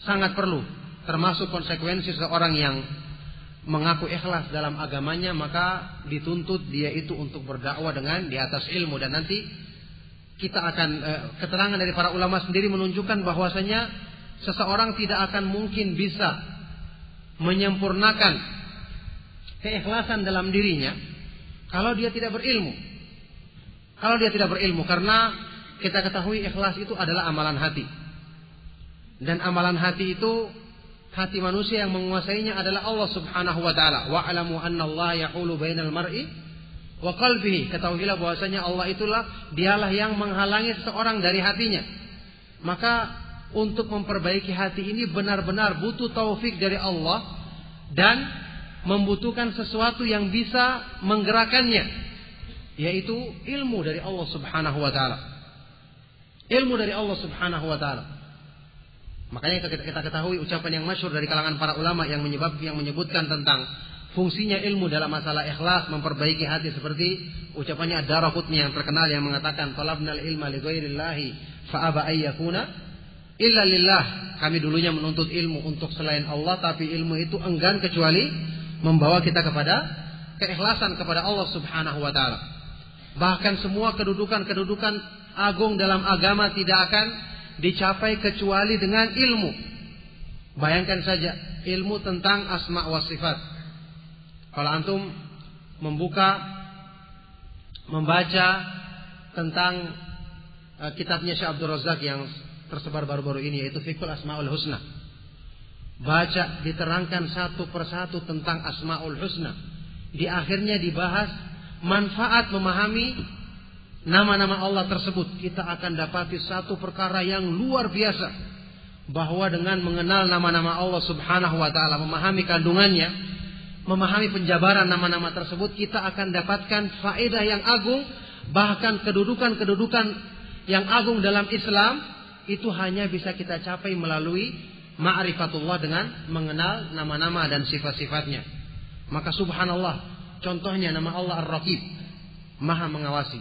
sangat perlu, termasuk konsekuensi seorang yang mengaku ikhlas dalam agamanya, maka dituntut dia itu untuk berdakwah dengan di atas ilmu. Dan nanti kita akan eh, keterangan dari para ulama sendiri menunjukkan bahwasanya seseorang tidak akan mungkin bisa menyempurnakan keikhlasan dalam dirinya kalau dia tidak berilmu. Kalau dia tidak berilmu, karena kita ketahui ikhlas itu adalah amalan hati. Dan amalan hati itu, hati manusia yang menguasainya adalah Allah Subhanahu wa taala. Wa'lamu anna Allah yahulu bainal mar'i wa qalbihi. Ketahuilah bahwasanya Allah itulah dialah yang menghalangi seseorang dari hatinya. Maka untuk memperbaiki hati ini benar-benar butuh taufik dari Allah dan membutuhkan sesuatu yang bisa menggerakkannya, yaitu ilmu dari Allah Subhanahu wa taala. Ilmu dari Allah Subhanahu wa taala. Makanya kita, kita ketahui ucapan yang masyhur dari kalangan para ulama yang menyebab yang menyebutkan tentang fungsinya ilmu dalam masalah ikhlas, memperbaiki hati, seperti ucapannya Ad-Daraqutni yang terkenal yang mengatakan talabnal ilma li ghairillahi fa aba ayyakuna illa lillah. Kami dulunya menuntut ilmu untuk selain Allah, tapi ilmu itu enggan kecuali membawa kita kepada keikhlasan kepada Allah Subhanahu wa taala. Bahkan semua kedudukan-kedudukan agung dalam agama tidak akan dicapai kecuali dengan ilmu. Bayangkan saja ilmu tentang asma wa sifat. Kalau antum membuka, membaca tentang uh, kitabnya Syekh Abdul Razak yang tersebar baru-baru ini, yaitu Fiqhul Asmaul Husna. Baca, diterangkan satu persatu tentang Asmaul Husna. Di akhirnya dibahas manfaat memahami nama-nama Allah tersebut. Kita akan dapati satu perkara yang luar biasa, bahwa dengan mengenal nama-nama Allah Subhanahu wa taala, memahami kandungannya, memahami penjabaran nama-nama tersebut, kita akan dapatkan faedah yang agung. Bahkan kedudukan-kedudukan yang agung dalam Islam itu hanya bisa kita capai melalui ma'rifatullah, dengan mengenal nama-nama dan sifat-sifatnya. Maka subhanallah, contohnya nama Allah Ar-Raqib, Maha mengawasi.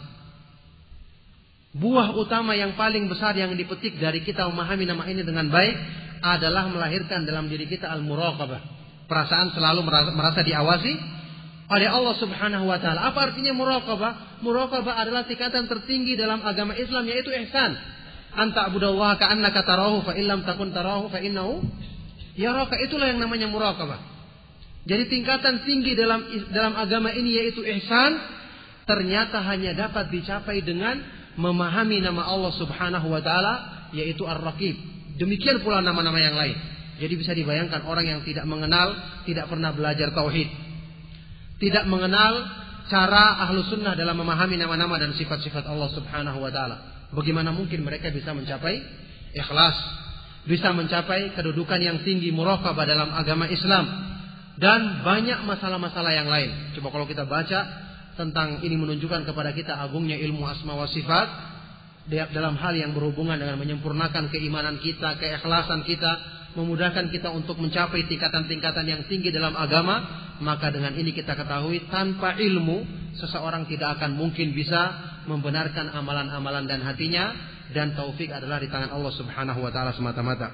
Buah utama yang paling besar yang dipetik dari kita memahami nama ini dengan baik adalah melahirkan dalam diri kita al-muraqabah. Perasaan selalu merasa, merasa diawasi oleh Allah Subhanahu wa taala. Apa artinya muraqabah? Muraqabah adalah tingkatan tertinggi dalam agama Islam, yaitu ihsan. Anta abudallaha ka'annaka tarahu fa illam takun tarahu fa innahu yaraka. Itulah yang namanya muraqabah. Jadi tingkatan tinggi dalam dalam agama ini yaitu ihsan, ternyata hanya dapat dicapai dengan memahami nama Allah Subhanahu wa taala, yaitu Ar-Raqib. Demikian pula nama-nama yang lain. Jadi bisa dibayangkan orang yang tidak mengenal, tidak pernah belajar tauhid, tidak mengenal cara ahlu sunnah dalam memahami nama-nama dan sifat-sifat Allah Subhanahu wa taala, bagaimana mungkin mereka bisa mencapai ikhlas, bisa mencapai kedudukan yang tinggi muraqabah dalam agama Islam, dan banyak masalah-masalah yang lain. Coba kalau kita baca tentang ini, menunjukkan kepada kita agungnya ilmu asma wa sifat dalam hal yang berhubungan dengan menyempurnakan keimanan kita, keikhlasan kita, memudahkan kita untuk mencapai tingkatan-tingkatan yang tinggi dalam agama. Maka dengan ini kita ketahui, tanpa ilmu seseorang tidak akan mungkin bisa membenarkan amalan-amalan dan hatinya, dan taufik adalah di tangan Allah Subhanahu wa taala semata-mata.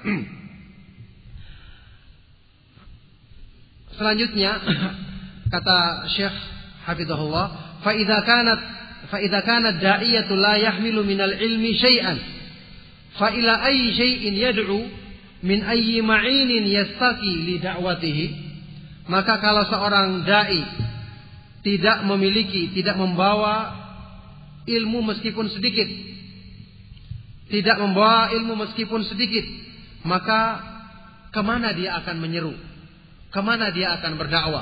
Selanjutnya kata Syekh hafizahullah, fa idza kanat fa idza kanat da'iyatu la yahmilu minal ilmi syai'an fa ila ayyi syai'in yad'u min ayyi ma'inin yastaqi li da'watihi. Maka kalau seorang dai tidak memiliki, tidak membawa ilmu meskipun sedikit, tidak membawa ilmu meskipun sedikit, maka kemana dia akan menyeru? Kemana dia akan berdakwah?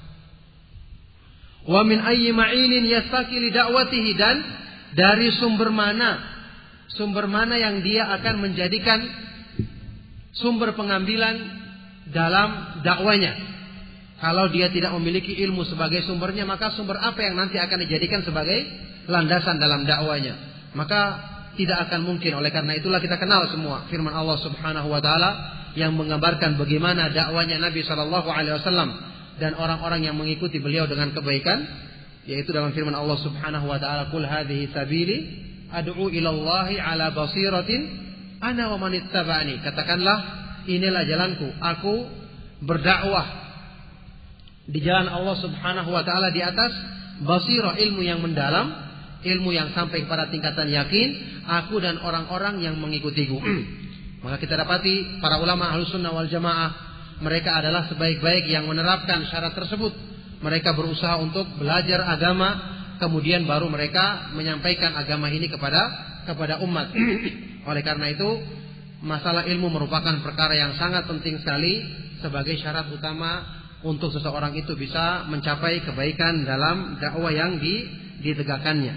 Wa min ayyi ma'inin yastaqi li da'watihi, dan dari sumber mana, sumber mana yang dia akan menjadikan sumber pengambilan dalam dakwanya. Kalau dia tidak memiliki ilmu sebagai sumbernya, maka sumber apa yang nanti akan dijadikan sebagai landasan dalam dakwanya? Maka tidak akan mungkin. Oleh karena itulah kita kenal semua firman Allah Subhanahu wa taala yang menggambarkan bagaimana dakwanya Nabi sallallahu alaihi wasallam dan orang-orang yang mengikuti beliau dengan kebaikan, yaitu dalam firman Allah Subhanahu wa taala, "Qul hadhihi sabili ad'u ila Allahi ala basiratin ana wa man ittaba'ani." Katakanlah, inilah jalanku. Aku berdakwah di jalan Allah Subhanahu wa taala di atas basirah, ilmu yang mendalam, ilmu yang sampai kepada tingkatan yakin, aku dan orang-orang yang mengikutiku. Maka kita dapati para ulama Ahlussunnah wal Jamaah, mereka adalah sebaik-baik yang menerapkan syarat tersebut. Mereka berusaha untuk belajar agama, kemudian baru mereka menyampaikan agama ini kepada kepada umat. Oleh karena itu, masalah ilmu merupakan perkara yang sangat penting sekali sebagai syarat utama untuk seseorang itu bisa mencapai kebaikan dalam dakwah yang ditegakkannya.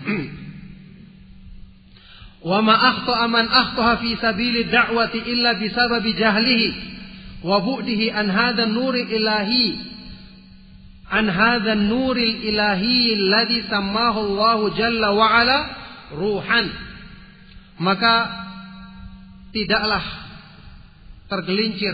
Wa ma akhta'a man akhta'a fi sabili da'wati illa bisababi jahlihi wa bu'dihi an hadzal nuril ilahi an hadzal nuril ilahi alladhi sammahu Allah jalla wa ala ruhan. Maka tidaklah tergelincir,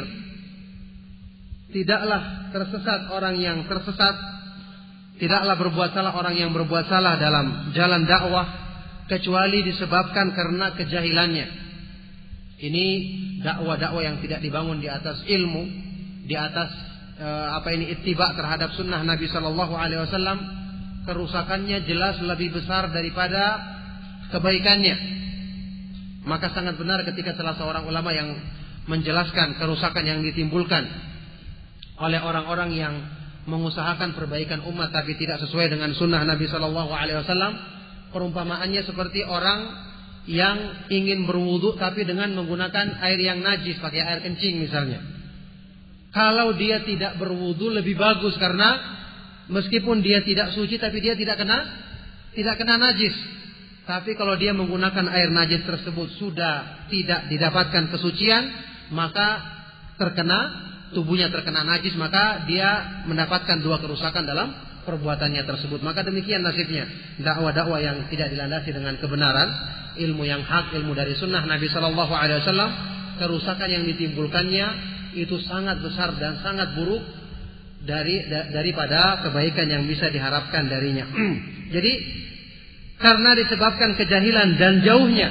tidaklah tersesat orang yang tersesat, tidaklah berbuat salah orang yang berbuat salah dalam jalan dakwah kecuali disebabkan karena kejahilannya. Ini dakwah-dakwah yang tidak dibangun di atas ilmu, di atas e, apa ini ittiba terhadap sunnah Nabi Shallallahu Alaihi Wasallam, kerusakannya jelas lebih besar daripada kebaikannya. Maka sangat benar ketika salah seorang ulama yang menjelaskan kerusakan yang ditimbulkan oleh orang-orang yang mengusahakan perbaikan umat tapi tidak sesuai dengan sunnah Nabi Shallallahu Alaihi Wasallam. Perumpamaannya seperti orang yang ingin berwudu tapi dengan menggunakan air yang najis, pakai air kencing misalnya. Kalau dia tidak berwudu lebih bagus, karena meskipun dia tidak suci tapi dia tidak kena tidak kena najis. Tapi kalau dia menggunakan air najis tersebut sudah tidak didapatkan kesucian, maka terkena tubuhnya terkena najis, maka dia mendapatkan dua kerusakan dalam perbuatannya tersebut. Maka demikian nasibnya dakwah-dakwah yang tidak dilandasi dengan kebenaran, ilmu yang hak, ilmu dari sunnah Nabi Shallallahu Alaihi Wasallam, kerusakan yang ditimbulkannya itu sangat besar dan sangat buruk dari da, daripada kebaikan yang bisa diharapkan darinya. Jadi karena disebabkan kejahilan dan jauhnya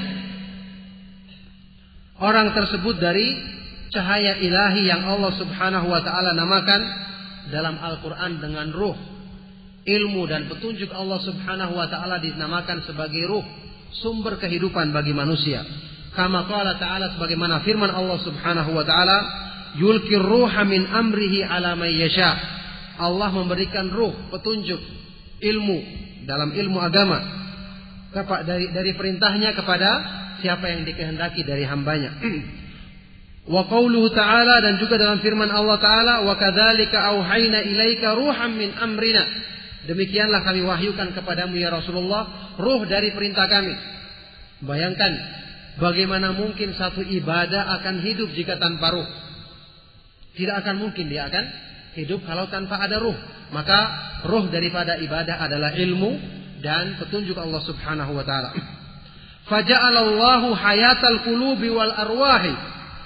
orang tersebut dari cahaya ilahi yang Allah Subhanahu wa taala namakan dalam Al-Qur'an dengan ruh. Ilmu dan petunjuk Allah Subhanahu wa taala dinamakan sebagai ruh, sumber kehidupan bagi manusia. Kama qala ta'ala, sebagaimana firman Allah Subhanahu wa taala, yulkir ruha min amrihi ala may yasha. Allah memberikan ruh, petunjuk, ilmu dalam ilmu agama dari dari perintahnya kepada siapa yang dikehendaki dari hambanya. Wa qauluhu ta'ala, dan juga dalam firman Allah Ta'ala, wa kadzalika auhayna ilaika ruham min amrina. Demikianlah kami wahyukan kepadamu ya Rasulullah ruh dari perintah kami. Bayangkan bagaimana mungkin satu ibadah akan hidup jika tanpa ruh. Tidak akan mungkin dia akan hidup kalau tanpa ada ruh. Maka ruh daripada ibadah adalah ilmu dan petunjuk Allah Subhanahu wa taala. Faja'alallahu hayatal qulubi wal arwahi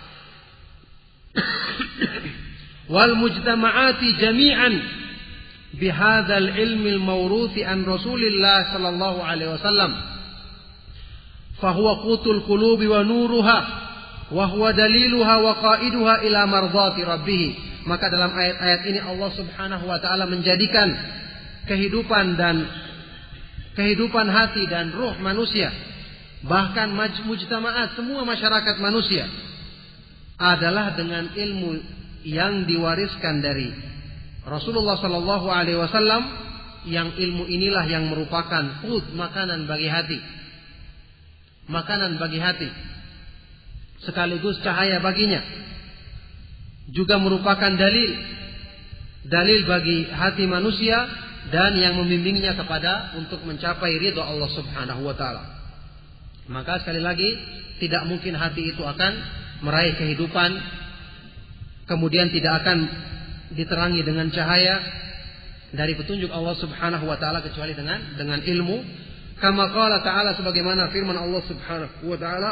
wal mujtama'ati jami'an bihadzal ilmil mawruthi an Rasulillah sallallahu alaihi wasallam. Fahuwa qutul qulubi wa nuruha wa huwa daliluha wa qaiduha ila mardhati rabbih. Maka dalam ayat-ayat ini Allah Subhanahu wa taala menjadikan kehidupan dan kehidupan hati dan ruh manusia, bahkan mujtama'at, semua masyarakat manusia, adalah dengan ilmu yang diwariskan dari Rasulullah sallallahu alaihi wasallam, yang ilmu inilah yang merupakan qut, makanan bagi hati. Makanan bagi hati sekaligus cahaya baginya. Juga merupakan dalil dalil bagi hati manusia dan yang membimbingnya kepada untuk mencapai ridha Allah Subhanahu wa taala. Maka sekali lagi, tidak mungkin hati itu akan meraih kehidupan kemudian tidak akan diterangi dengan cahaya dari petunjuk Allah Subhanahu wa taala kecuali dengan dengan ilmu. Kama qala ta'ala, sebagaimana firman Allah Subhanahu wa taala,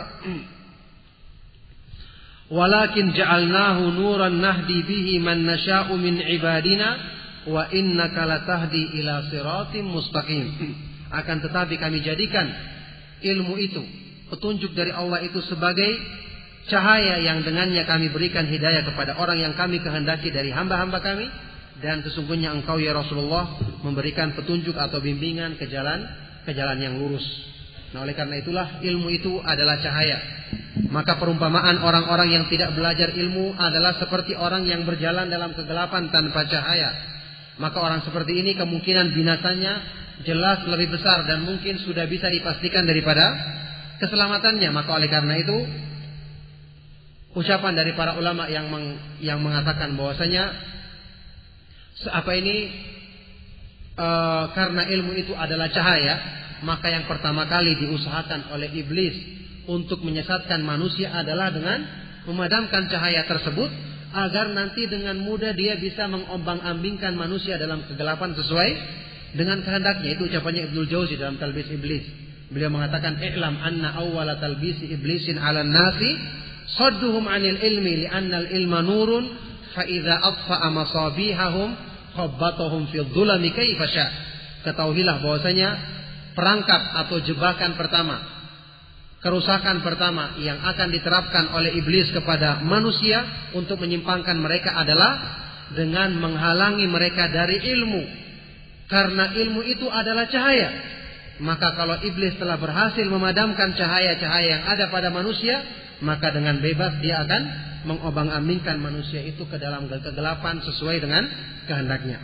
walakin ja'alnahu nuran nahdi bihi man nasha'u min ibadina wa innaka latahdi ila siratim mustaqim. Akan tetapi kami jadikan ilmu itu, petunjuk dari Allah itu sebagai cahaya yang dengannya kami berikan hidayah kepada orang yang kami kehendaki dari hamba-hamba kami, dan sesungguhnya engkau ya Rasulullah memberikan petunjuk atau bimbingan ke jalan ke jalan yang lurus. Nah, oleh karena itulah ilmu itu adalah cahaya. Maka perumpamaan orang-orang yang tidak belajar ilmu adalah seperti orang yang berjalan dalam kegelapan tanpa cahaya. Maka orang seperti ini kemungkinan binasanya jelas lebih besar dan mungkin sudah bisa dipastikan daripada keselamatannya. Maka oleh karena itu ucapan dari para ulama yang meng, yang mengatakan bahwasanya apa ini e, karena ilmu itu adalah cahaya, maka yang pertama kali diusahakan oleh iblis untuk menyesatkan manusia adalah dengan memadamkan cahaya tersebut, agar nanti dengan mudah dia bisa mengombang-ambingkan manusia dalam kegelapan sesuai dengan kehendaknya. Itu ucapannya Ibnul Jauzi dalam Talbis Iblis. Beliau mengatakan, "I'lam anna awwala talbisi iblisin 'alan nasi sadduhum 'anil ilmi li'anna al-ilma nurun fa idza atfa'a masabihahum khabbatahum fi dhulami kaifa sya." Ketahuilah bahwasanya perangkap atau jebakan pertama, kerusakan pertama yang akan diterapkan oleh iblis kepada manusia untuk menyimpangkan mereka adalah dengan menghalangi mereka dari ilmu. Karena ilmu itu adalah cahaya. Maka kalau iblis telah berhasil memadamkan cahaya-cahaya yang ada pada manusia, maka dengan bebas dia akan mengobang-ambingkan manusia itu ke dalam kegelapan sesuai dengan kehendaknya.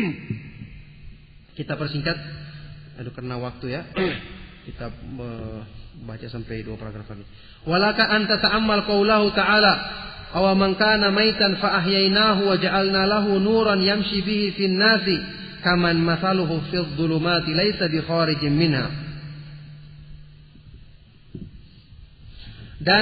Kita persingkat, aduh karena waktu ya. Kita uh, baca sampai dua paragraf lagi. Walaka anta ta'ammal qaulahu ta'ala, aw man kana maitan fa ahyaynahu wa ja'alna lahu nuran yamshi bihi fin nasi kaman mathaluhu fil dhulumati laysa bi kharijin minha. Dan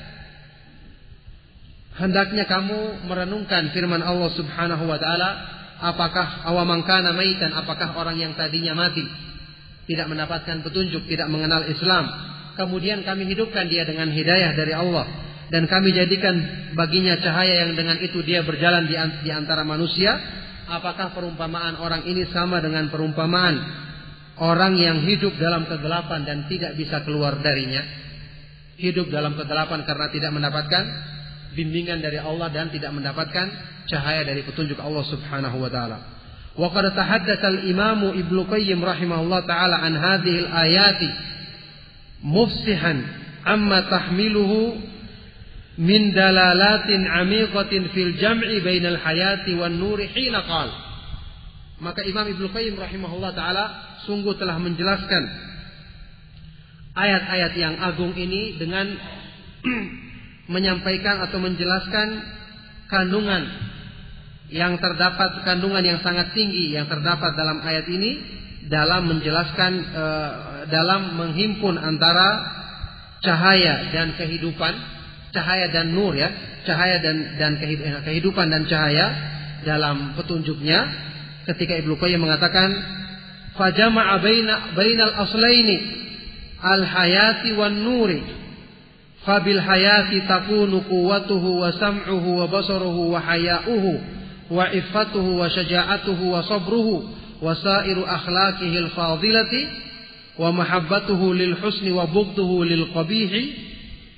hendaknya kamu merenungkan firman Allah Subhanahu wa taala, apakah aw man kana maitan, apakah orang yang tadinya mati, tidak mendapatkan petunjuk, tidak mengenal Islam, kemudian kami hidupkan dia dengan hidayah dari Allah, dan kami jadikan baginya cahaya yang dengan itu dia berjalan di antara manusia. Apakah perumpamaan orang ini sama dengan perumpamaan orang yang hidup dalam kegelapan dan tidak bisa keluar darinya? Hidup dalam kegelapan karena tidak mendapatkan bimbingan dari Allah dan tidak mendapatkan cahaya dari petunjuk Allah Subhanahu wa taala. Wa qad tahaddatsa al-Imam Ibnu Qayyim rahimahullah taala an hadhihi al-ayati mufsihan amma tahmiluhu min dalalatin amiqatin fil jam'i bainal hayati wan nuri hina qala. Maka Imam Ibnu Qayyim rahimahullah taala sungguh telah menjelaskan ayat-ayat yang agung ini dengan menyampaikan atau menjelaskan kandungan yang terdapat, kandungan yang sangat tinggi yang terdapat dalam ayat ini, dalam menjelaskan e, dalam menghimpun antara cahaya dan kehidupan, cahaya dan nur ya, cahaya dan dan kehidupan dan cahaya dalam petunjuknya. Ketika Ibnu Qayyim mengatakan fajama'a baina bainal aslaini al-hayati wan nuri, fabil hayati takunu quwwatuhu wa sam'uhu wa basaruhu wa haya'uhu wa iffatuhu wa syaja'atuhu wa sabruhu wa sa'iru akhlaqihi al-fadilati wa mahabbatuhu lil husni wa bughduhu lil qabihi.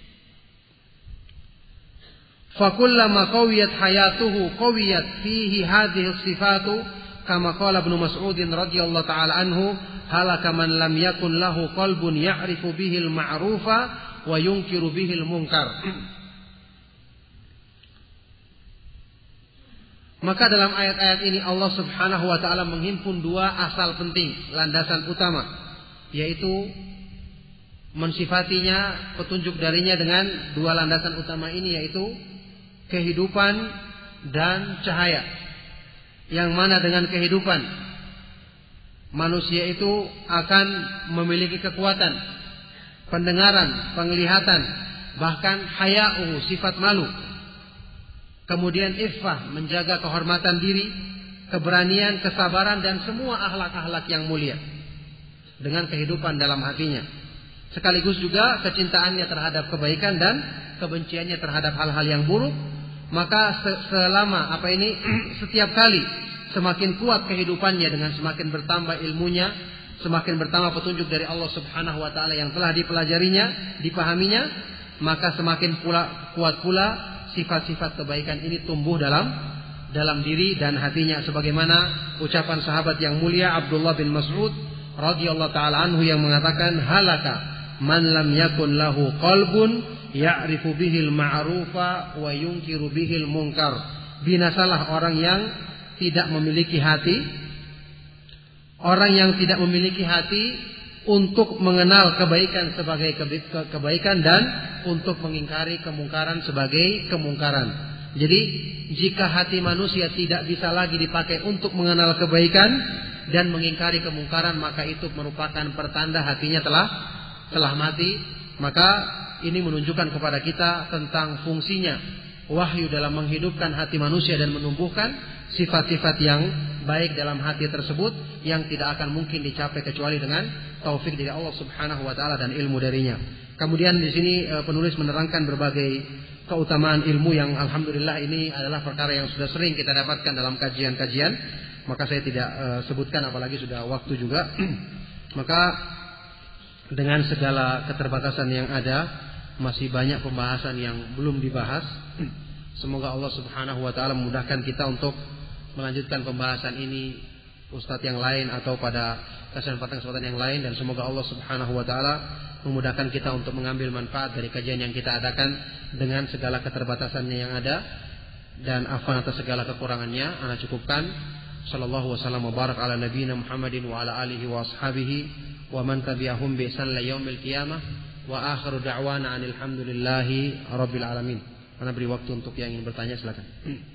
Fakullama qawiyat hayatuhu qawiyat fihi hadhihi sifatu kama qala Ibnu Mas'ud radhiyallahu ta'ala anhu, halaka man lam yakun lahu qalbun ya'rifu bihi al-ma'rufa wa yunkiru bihi al-munkar. Maka dalam ayat-ayat ini Allah Subhanahu wa taala menghimpun dua asal penting, landasan utama, yaitu mensifatinya petunjuk darinya dengan dua landasan utama ini, yaitu kehidupan dan cahaya. Yang mana dengan kehidupan manusia itu akan memiliki kekuatan, pendengaran, penglihatan, bahkan haya'u, sifat malu. Kemudian iffah, menjaga kehormatan diri, keberanian, kesabaran, dan semua akhlak-akhlak yang mulia dengan kehidupan dalam hatinya. Sekaligus juga kecintaannya terhadap kebaikan dan kebenciannya terhadap hal-hal yang buruk. Maka selama apa ini setiap kali semakin kuat kehidupannya dengan semakin bertambah ilmunya, semakin bertambah petunjuk dari Allah Subhanahu wa taala yang telah dipelajarinya, dipahaminya, maka semakin pula kuat pula sifat-sifat kebaikan ini tumbuh dalam dalam diri dan hatinya, sebagaimana ucapan sahabat yang mulia Abdullah bin Mas'ud radhiyallahu taala anhu yang mengatakan, halaka man lam yakun lahu qalbun ya'rifu bihil ma'rufa wa yunkiru bihil munkar. Binasalah orang yang tidak memiliki hati, orang yang tidak memiliki hati untuk mengenal kebaikan sebagai kebaikan dan untuk mengingkari kemungkaran sebagai kemungkaran. Jadi jika hati manusia tidak bisa lagi dipakai untuk mengenal kebaikan dan mengingkari kemungkaran, maka itu merupakan pertanda hatinya telah telah mati. Maka ini menunjukkan kepada kita tentang fungsinya wahyu dalam menghidupkan hati manusia dan menumbuhkan sifat-sifat yang baik dalam hati tersebut yang tidak akan mungkin dicapai kecuali dengan taufik dari Allah Subhanahu wa taala dan ilmu darinya. Kemudian di sini penulis menerangkan berbagai keutamaan ilmu yang alhamdulillah ini adalah perkara yang sudah sering kita dapatkan dalam kajian-kajian, maka saya tidak uh, sebutkan apalagi sudah waktu juga. Maka dengan segala keterbatasan yang ada, masih banyak pembahasan yang belum dibahas. Semoga Allah Subhanahu wa taala memudahkan kita untuk melanjutkan pembahasan ini ustadz yang lain atau pada kesempatan-kesempatan yang lain, dan semoga Allah Subhanahu wa taala memudahkan kita untuk mengambil manfaat dari kajian yang kita adakan dengan segala keterbatasannya yang ada, dan afwan atas segala kekurangannya. Ana cukupkan. Sallallahu wasallam wa barak ala nabiyina Muhammadin wa ala alihi wa ashabihi wa man tabi'ahum bi ihsan ila yaumil qiyamah wa akhiru da'wana anil hamdulillahi rabbil alamin. Ana beri waktu untuk yang ingin bertanya, silakan.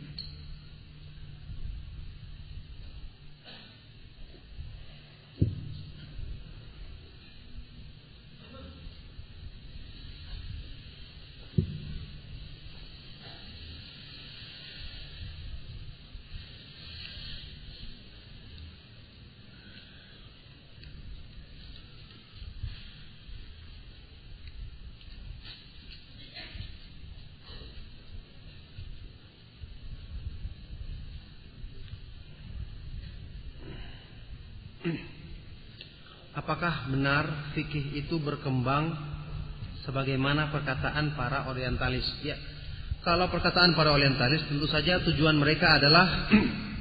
Apakah benar fikih itu berkembang sebagaimana perkataan para orientalis? Ya, kalau perkataan para orientalis tentu saja tujuan mereka adalah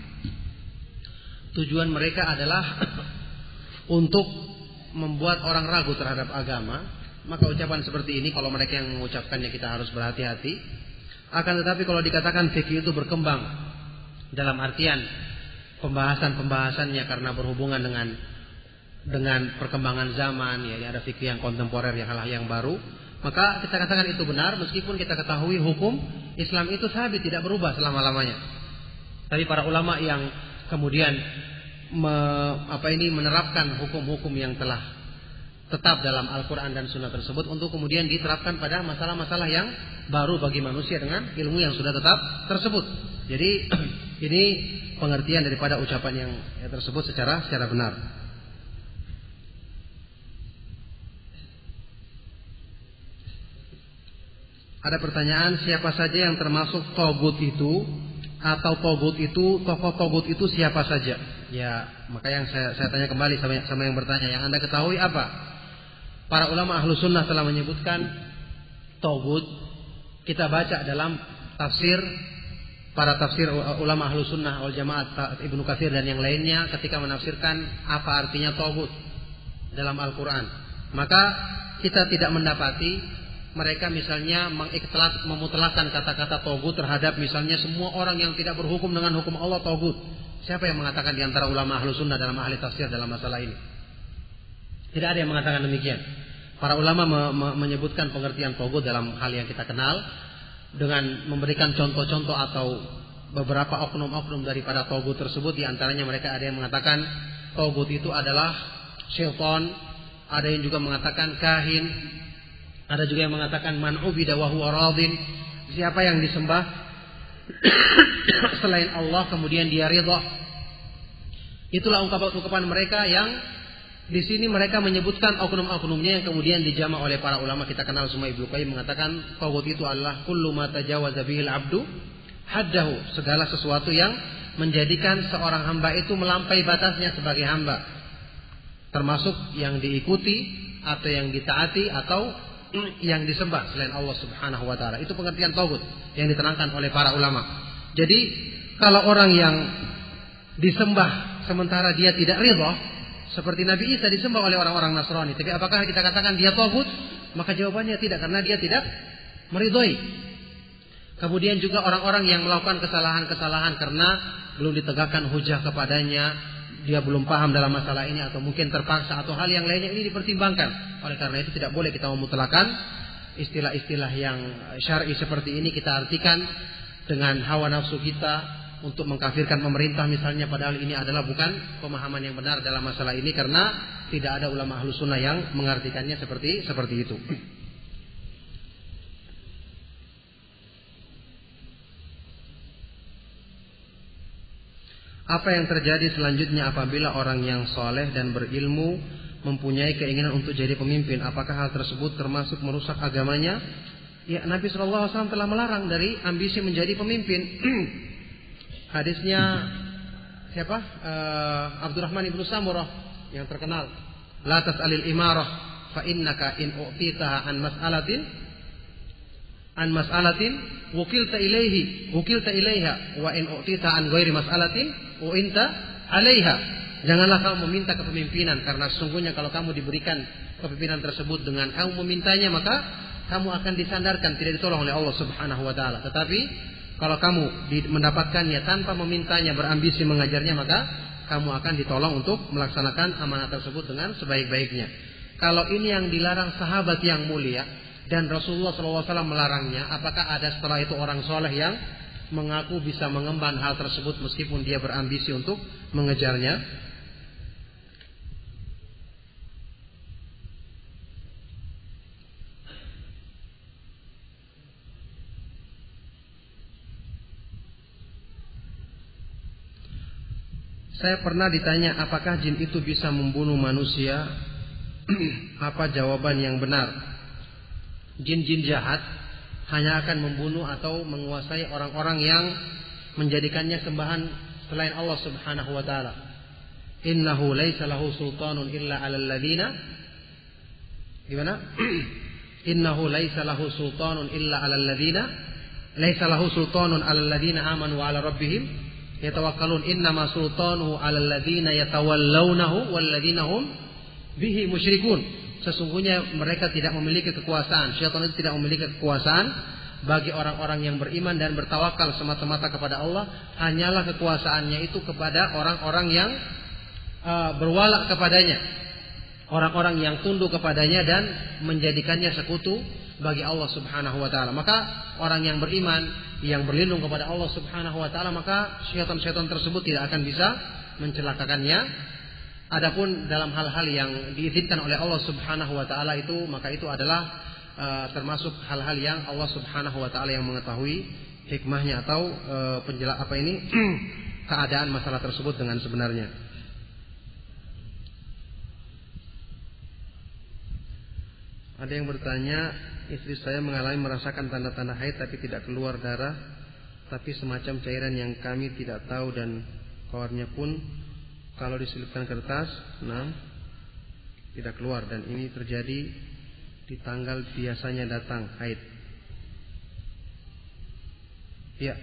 tujuan mereka adalah untuk membuat orang ragu terhadap agama. Maka ucapan seperti ini kalau mereka yang mengucapkannya kita harus berhati-hati. Akan tetapi kalau dikatakan fikih itu berkembang dalam artian pembahasan-pembahasannya karena berhubungan dengan dengan perkembangan zaman, ya ada fikih yang kontemporer, yang hal yang baru, maka kita katakan itu benar meskipun kita ketahui hukum Islam itu sabit, tidak berubah selama-lamanya. Tapi para ulama yang kemudian me, apa ini menerapkan hukum-hukum yang telah tetap dalam Al-Quran dan Sunnah tersebut untuk kemudian diterapkan pada masalah-masalah yang baru bagi manusia dengan ilmu yang sudah tetap tersebut. Jadi ini pengertian daripada ucapan yang ya, tersebut secara secara benar. Ada pertanyaan, siapa saja yang termasuk togut itu, atau togut itu, tokoh togut itu siapa saja? Ya, maka yang saya, saya tanya kembali sama, sama yang bertanya, yang Anda ketahui apa? Para ulama ahlu sunnah telah menyebutkan togut. Kita baca dalam tafsir, para tafsir ulama ahlu sunnah wal jamaah, Ibnu Katsir dan yang lainnya ketika menafsirkan apa artinya togut dalam Al-Quran. Maka kita tidak mendapati mereka misalnya mengikhlas, memutlakan kata-kata togut terhadap misalnya semua orang yang tidak berhukum dengan hukum Allah togut. Siapa yang mengatakan di antara ulama ahlu sunnah dalam ahli tafsir dalam masalah ini? Tidak ada yang mengatakan demikian. Para ulama me me menyebutkan pengertian togut dalam hal yang kita kenal dengan memberikan contoh-contoh atau beberapa oknum-oknum daripada togut tersebut. Di antaranya mereka ada yang mengatakan togut itu adalah syaitan, ada yang juga mengatakan kahin, ada juga yang mengatakan man ubida wa huwa radin, siapa yang disembah selain Allah kemudian dia ridha. Itulah ungkapan-ungkapan mereka yang di sini mereka menyebutkan oknum-oknumnya yang kemudian dijama oleh para ulama kita kenal semua. Ibnu Qayyim mengatakan taghut itu adalah kullu ma tajawaza bihil abdu haddahu, segala sesuatu yang menjadikan seorang hamba itu melampaui batasnya sebagai hamba, termasuk yang diikuti atau yang ditaati atau yang disembah selain Allah Subhanahu wa taala. Itu pengertian tagut yang diterangkan oleh para ulama. Jadi kalau orang yang disembah sementara dia tidak ridha, seperti Nabi Isa disembah oleh orang-orang Nasrani, tapi apakah kita katakan dia tagut? Maka jawabannya tidak, karena dia tidak meridhoi. Kemudian juga orang-orang yang melakukan kesalahan-kesalahan karena belum ditegakkan hujah kepadanya, dia belum paham dalam masalah ini, atau mungkin terpaksa, atau hal yang lainnya, ini dipertimbangkan. Oleh karena itu tidak boleh kita memutlakan istilah-istilah yang syar'i seperti ini kita artikan dengan hawa nafsu kita untuk mengkafirkan pemerintah misalnya, padahal ini adalah bukan pemahaman yang benar dalam masalah ini, karena tidak ada ulama ahlus sunnah yang mengartikannya seperti seperti itu. Apa yang terjadi selanjutnya apabila orang yang soleh dan berilmu mempunyai keinginan untuk jadi pemimpin? Apakah hal tersebut termasuk merusak agamanya? Ya, Nabi shallallahu alaihi wasallam telah melarang dari ambisi menjadi pemimpin. Hadisnya siapa? Uh, Abdurrahman ibnu Samurah yang terkenal. La tas'alil imarah fa innaka in u'titaha an mas'alatin an mas'alatin wukilta ilaihi wukilta ilaiha wa in u'tita an ghairi mas'alatin u'inta 'alaiha. Janganlah kamu meminta kepemimpinan, karena sesungguhnya kalau kamu diberikan kepemimpinan tersebut dengan kamu memintanya, maka kamu akan disandarkan, tidak ditolong oleh Allah Subhanahu wa taala. Tetapi kalau kamu mendapatkannya tanpa memintanya, berambisi mengajarnya, maka kamu akan ditolong untuk melaksanakan amanah tersebut dengan sebaik-baiknya. Kalau ini yang dilarang sahabat yang mulia dan Rasulullah shallallahu alaihi wasallam melarangnya, apakah ada setelah itu orang soleh yang mengaku bisa mengemban hal tersebut meskipun dia berambisi untuk mengejarnya? Saya pernah ditanya apakah jin itu bisa membunuh manusia? Apa jawaban yang benar? Jin-jin jahat hanya akan membunuh atau menguasai orang-orang yang menjadikannya sembahan selain Allah Subhanahu wa taala. Innahu laisa lahu sultanun illa 'alal ladzina Gimana? Innahu laisa lahu sultanun illa 'alal ladzina laisa lahu sultanun 'alal ladzina amanu wa 'ala rabbihim yatawakkalun. Innama sultanuhu 'alal ladzina yatawallawnahu wal ladzina hum bihi musyrikun. Sesungguhnya mereka tidak memiliki kekuasaan. Syaitan itu tidak memiliki kekuasaan bagi orang-orang yang beriman dan bertawakal semata-mata kepada Allah. Hanyalah kekuasaannya itu kepada orang-orang yang uh, berwala kepadanya, orang-orang yang tunduk kepadanya dan menjadikannya sekutu bagi Allah Subhanahu wa taala. Maka orang yang beriman, yang berlindung kepada Allah Subhanahu wa taala, maka syaitan-syaitan tersebut tidak akan bisa mencelakakannya. Adapun dalam hal-hal yang diizinkan oleh Allah Subhanahu wa taala itu, maka itu adalah uh, termasuk hal-hal yang Allah Subhanahu wa taala yang mengetahui hikmahnya atau uh, penjelas apa ini keadaan masalah tersebut dengan sebenarnya. Ada yang bertanya, istri saya mengalami merasakan tanda-tanda haid tapi tidak keluar darah, tapi semacam cairan yang kami tidak tahu, dan keluarnya pun kalau diselipkan kertas, nah, tidak keluar, dan ini terjadi di tanggal biasanya datang haid. Ya,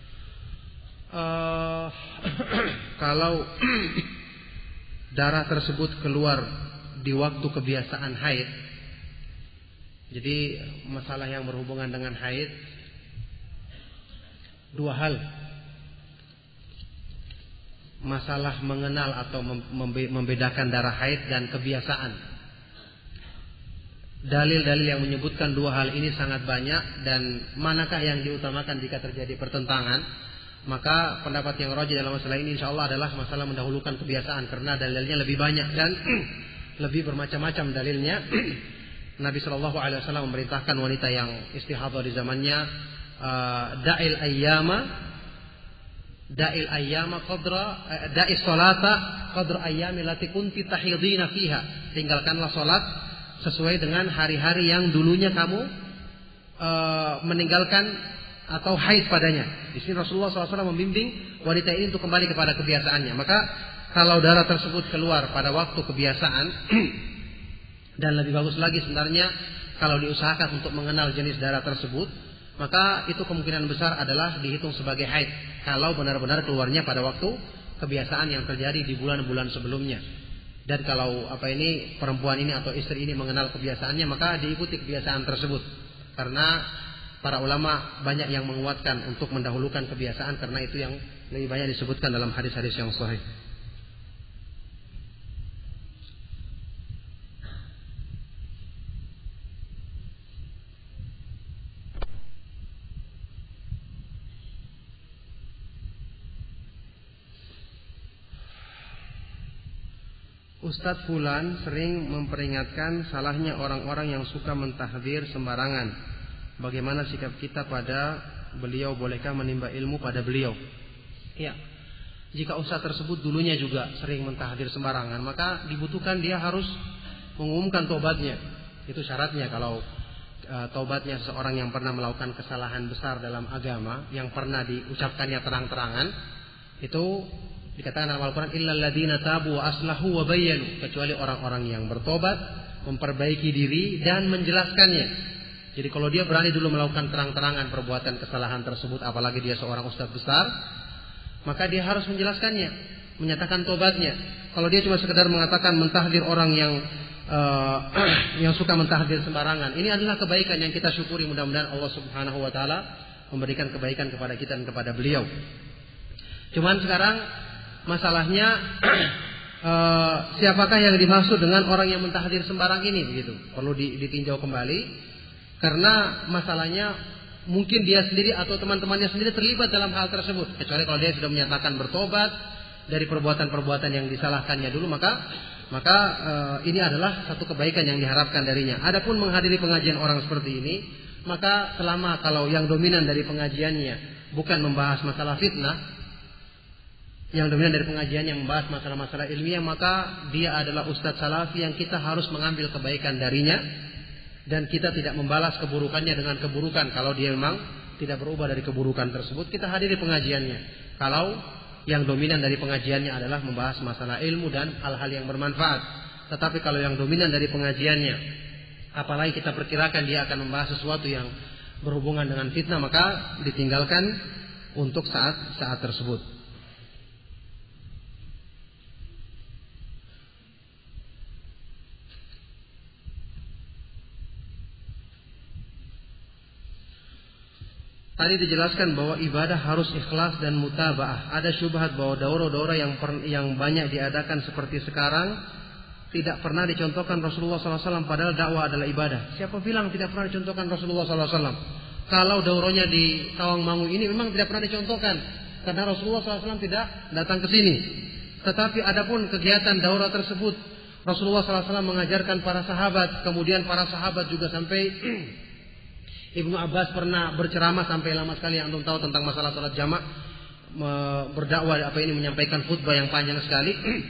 uh, kalau darah tersebut keluar di waktu kebiasaan haid, jadi masalah yang berhubungan dengan haid, dua hal. Masalah mengenal atau membedakan darah haid dan kebiasaan. Dalil-dalil yang menyebutkan dua hal ini sangat banyak, dan manakah yang diutamakan jika terjadi pertentangan? Maka pendapat yang rajih dalam masalah ini insyaallah adalah masalah mendahulukan kebiasaan, karena dalilnya lebih banyak dan lebih bermacam-macam dalilnya. Nabi shallallahu alaihi wasallam memerintahkan wanita yang istihadhah di zamannya, uh, da'il ayyama da'il ayyama qadra da'is salata qadra ayyami lati kunti tahidina fiha. Tinggalkanlah salat sesuai dengan hari-hari yang dulunya kamu uh, meninggalkan atau haid padanya. Di sini Rasulullah shallallahu alaihi wasallam membimbing wanita ini untuk kembali kepada kebiasaannya. Maka kalau darah tersebut keluar pada waktu kebiasaan, dan lebih bagus lagi sebenarnya kalau diusahakan untuk mengenal jenis darah tersebut, maka itu kemungkinan besar adalah dihitung sebagai haid kalau benar-benar keluarnya pada waktu kebiasaan yang terjadi di bulan-bulan sebelumnya. Dan kalau apa ini perempuan ini atau istri ini mengenal kebiasaannya, maka diikuti kebiasaan tersebut. Karena para ulama banyak yang menguatkan untuk mendahulukan kebiasaan, karena itu yang lebih banyak disebutkan dalam hadis-hadis yang sahih. Ustadz Fulan sering memperingatkan salahnya orang-orang yang suka mentahdir sembarangan. Bagaimana sikap kita pada beliau? Bolehkah menimba ilmu pada beliau? Ya, jika ustadz tersebut dulunya juga sering mentahdir sembarangan, maka dibutuhkan dia harus mengumumkan tobatnya. Itu syaratnya. Kalau e, tobatnya seseorang yang pernah melakukan kesalahan besar dalam agama, yang pernah diucapkannya terang-terangan, itu dikatakan dalam Al-Quran, illal ladzina tabu wa aslahu wa bayyanu, kecuali orang-orang yang bertobat, memperbaiki diri dan menjelaskannya. Jadi kalau dia berani dulu melakukan terang-terangan perbuatan kesalahan tersebut, apalagi dia seorang ustadz besar, maka dia harus menjelaskannya, menyatakan tobatnya. Kalau dia cuma sekedar mengatakan mentahdir orang yang uh, yang suka mentahdir sembarangan, ini adalah kebaikan yang kita syukuri. Mudah-mudahan Allah Subhanahu wa taala memberikan kebaikan kepada kita dan kepada beliau. Cuman sekarang masalahnya uh, siapakah yang dimaksud dengan orang yang mentahdir sembarang ini, begitu. Perlu ditinjau kembali, karena masalahnya mungkin dia sendiri atau teman-temannya sendiri terlibat dalam hal tersebut. Kecuali kalau dia sudah menyatakan bertobat dari perbuatan-perbuatan yang disalahkannya dulu, maka maka uh, ini adalah satu kebaikan yang diharapkan darinya. Adapun menghadiri pengajian orang seperti ini, maka selama kalau yang dominan dari pengajiannya bukan membahas masalah fitnah, yang dominan dari pengajian yang membahas masalah-masalah ilmiah, maka dia adalah ustadz salafi yang kita harus mengambil kebaikan darinya, dan kita tidak membalas keburukannya dengan keburukan. Kalau dia memang tidak berubah dari keburukan tersebut, kita hadiri pengajiannya. Kalau yang dominan dari pengajiannya adalah membahas masalah ilmu dan hal-hal yang bermanfaat. Tetapi kalau yang dominan dari pengajiannya, apalagi kita perkirakan dia akan membahas sesuatu yang berhubungan dengan fitnah, maka ditinggalkan untuk saat-saat tersebut. Tadi dijelaskan bahwa ibadah harus ikhlas dan mutabaah. Ada syubhat bahwa daurah-daurah yang per, yang banyak diadakan seperti sekarang tidak pernah dicontohkan Rasulullah sallallahu alaihi wasallam, padahal dakwah adalah ibadah. Siapa bilang tidak pernah dicontohkan Rasulullah sallallahu alaihi wasallam? Kalau daurahnya di Tawangmangu ini memang tidak pernah dicontohkan, karena Rasulullah sallallahu alaihi wasallam tidak datang ke sini. Tetapi adapun kegiatan daurah tersebut, Rasulullah sallallahu alaihi wasallam mengajarkan para sahabat, kemudian para sahabat juga sampai Ibnu Abbas pernah berceramah sampai lama sekali, yang antum tahu tentang masalah salat jamak, berdakwah apa ini, menyampaikan khutbah yang panjang sekali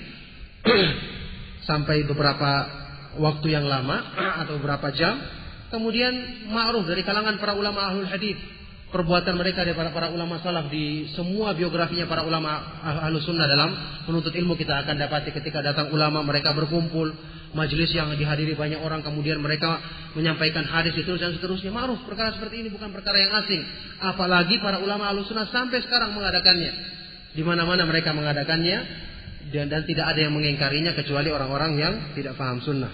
sampai beberapa waktu yang lama atau beberapa jam. Kemudian ma'ruf dari kalangan para ulama ahlul hadis, perbuatan mereka dari para para ulama salaf. Di semua biografinya para ulama ahlus sunnah dalam menuntut ilmu, kita akan dapati ketika datang ulama mereka berkumpul, majelis yang dihadiri banyak orang, kemudian mereka menyampaikan hadis itu dan seterusnya. Ma'ruf, perkara seperti ini bukan perkara yang asing. Apalagi para ulama ahlus sunnah sampai sekarang mengadakannya. Di mana-mana mereka mengadakannya, dan, dan tidak ada yang mengingkarinya kecuali orang-orang yang tidak paham sunnah.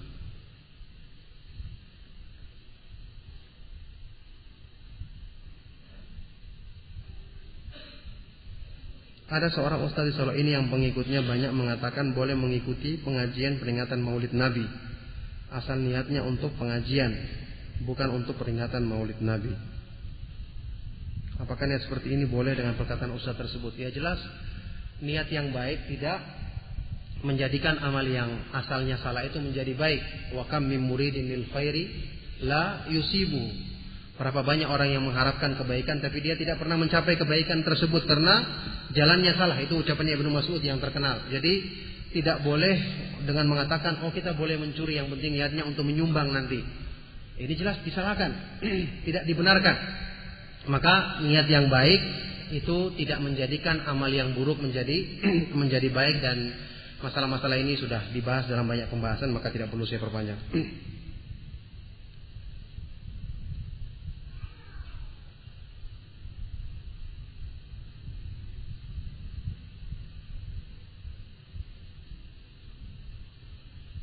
Ada seorang ustaz di Solo ini yang pengikutnya banyak mengatakan boleh mengikuti pengajian peringatan Maulid Nabi, asal niatnya untuk pengajian, bukan untuk peringatan Maulid Nabi. Apakah niat seperti ini boleh dengan perkataan ustaz tersebut? Ya, jelas niat yang baik tidak menjadikan amal yang asalnya salah itu menjadi baik. Wa kam mim muridin lil khairi la yusibu. Berapa banyak orang yang mengharapkan kebaikan tapi dia tidak pernah mencapai kebaikan tersebut karena jalannya salah. Itu ucapannya Ibnu Mas'ud yang terkenal. Jadi tidak boleh dengan mengatakan oh kita boleh mencuri, yang penting niatnya untuk menyumbang nanti. Ini jelas disalahkan, tidak dibenarkan. Maka niat yang baik itu tidak menjadikan amal yang buruk menjadi menjadi baik, dan masalah-masalah ini sudah dibahas dalam banyak pembahasan, maka tidak perlu saya perpanjang.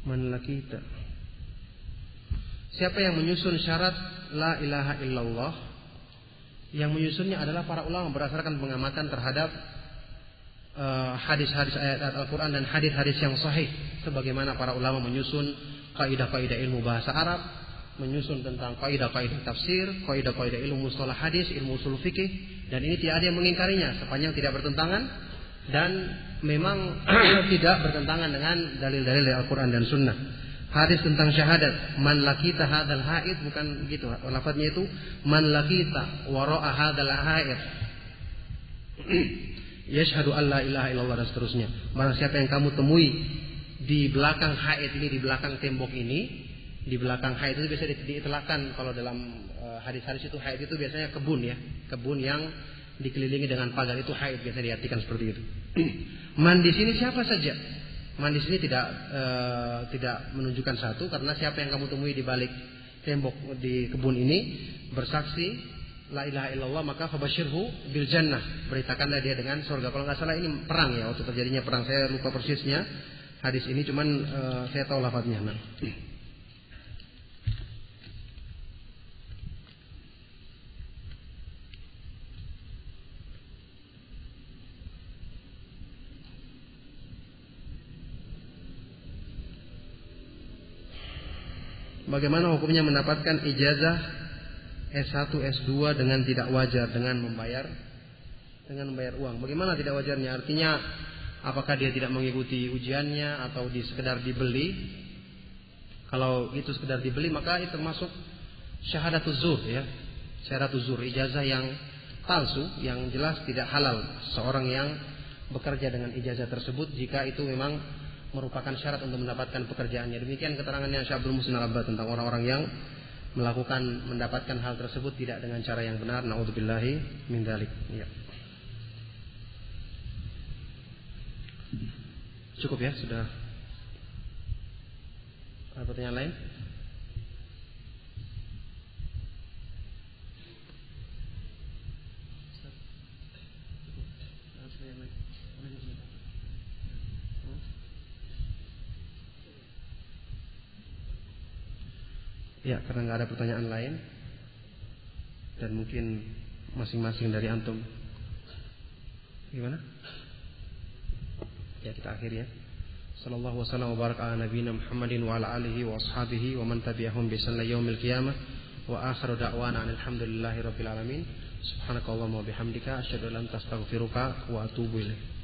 Man lakita. Siapa yang menyusun syarat la ilaha illallah? Yang menyusunnya adalah para ulama berdasarkan pengamatan terhadap uh, hadis-hadis ayat-ayat Al-Quran dan hadis-hadis yang sahih. Sebagaimana para ulama menyusun kaidah-kaidah ilmu bahasa Arab, menyusun tentang kaidah-kaidah tafsir, kaidah-kaidah ilmu mustalah hadis, ilmu usul fikih, dan ini tidak ada yang mengingkarinya sepanjang tidak bertentangan dan memang tidak bertentangan dengan dalil-dalil dari Al-Quran dan Sunnah. Hadis tentang syahadat, man lakita hadal haid, bukan gitu lafadznya itu, man lakita wara'a hadal haid yashhadu an la ilaha illallah dan seterusnya. Barang siapa yang kamu temui di belakang haid ini, di belakang tembok ini, di belakang haid itu biasa diitlakkan kalau dalam uh, hadis-hadis itu haid itu biasanya kebun ya, kebun yang dikelilingi dengan pagar itu haid, biasa diartikan seperti itu. Man di sini siapa saja? Man di sini tidak uh, tidak menunjukkan satu, karena siapa yang kamu temui di balik tembok di kebun ini bersaksi la ilaha illallah, maka fabashirhu bil jannah, beritakanlah dia dengan surga. Kalau nggak salah ini perang ya, waktu terjadinya perang, saya lupa persisnya hadis ini, cuman uh, saya tahu lafadznya. Nah. Bagaimana hukumnya mendapatkan ijazah S satu, S dua dengan tidak wajar, dengan membayar dengan membayar uang? Bagaimana tidak wajarnya? Artinya apakah dia tidak mengikuti ujiannya atau di sekedar dibeli? Kalau itu sekedar dibeli maka itu termasuk syahadatuz zur ya. Syahadatuz zur, ijazah yang palsu yang jelas tidak halal seorang yang bekerja dengan ijazah tersebut jika itu memang merupakan syarat untuk mendapatkan pekerjaannya. Demikian keterangannya Syekh Abdul Muhsin Al-Abbad tentang orang-orang yang melakukan mendapatkan hal tersebut tidak dengan cara yang benar. Naudzubillahi min dzalik. Ya. Cukup ya, sudah. Ada pertanyaan lain? Ya, karena nggak ada pertanyaan lain dan mungkin masing-masing dari antum gimana? Ya, kita akhiri ya. Sallallahu wasallam wa baraka ala nabiyina Muhammadin wa ala alihi wa ashabihi wa man tabi'ahum bi ihsan ila yaumil qiyamah wa akhiru da'wana alhamdulillahi rabbil alamin. Subhanakallahumma wa bihamdika asyhadu an la ilaha illa anta astaghfiruka wa atubu ilaik.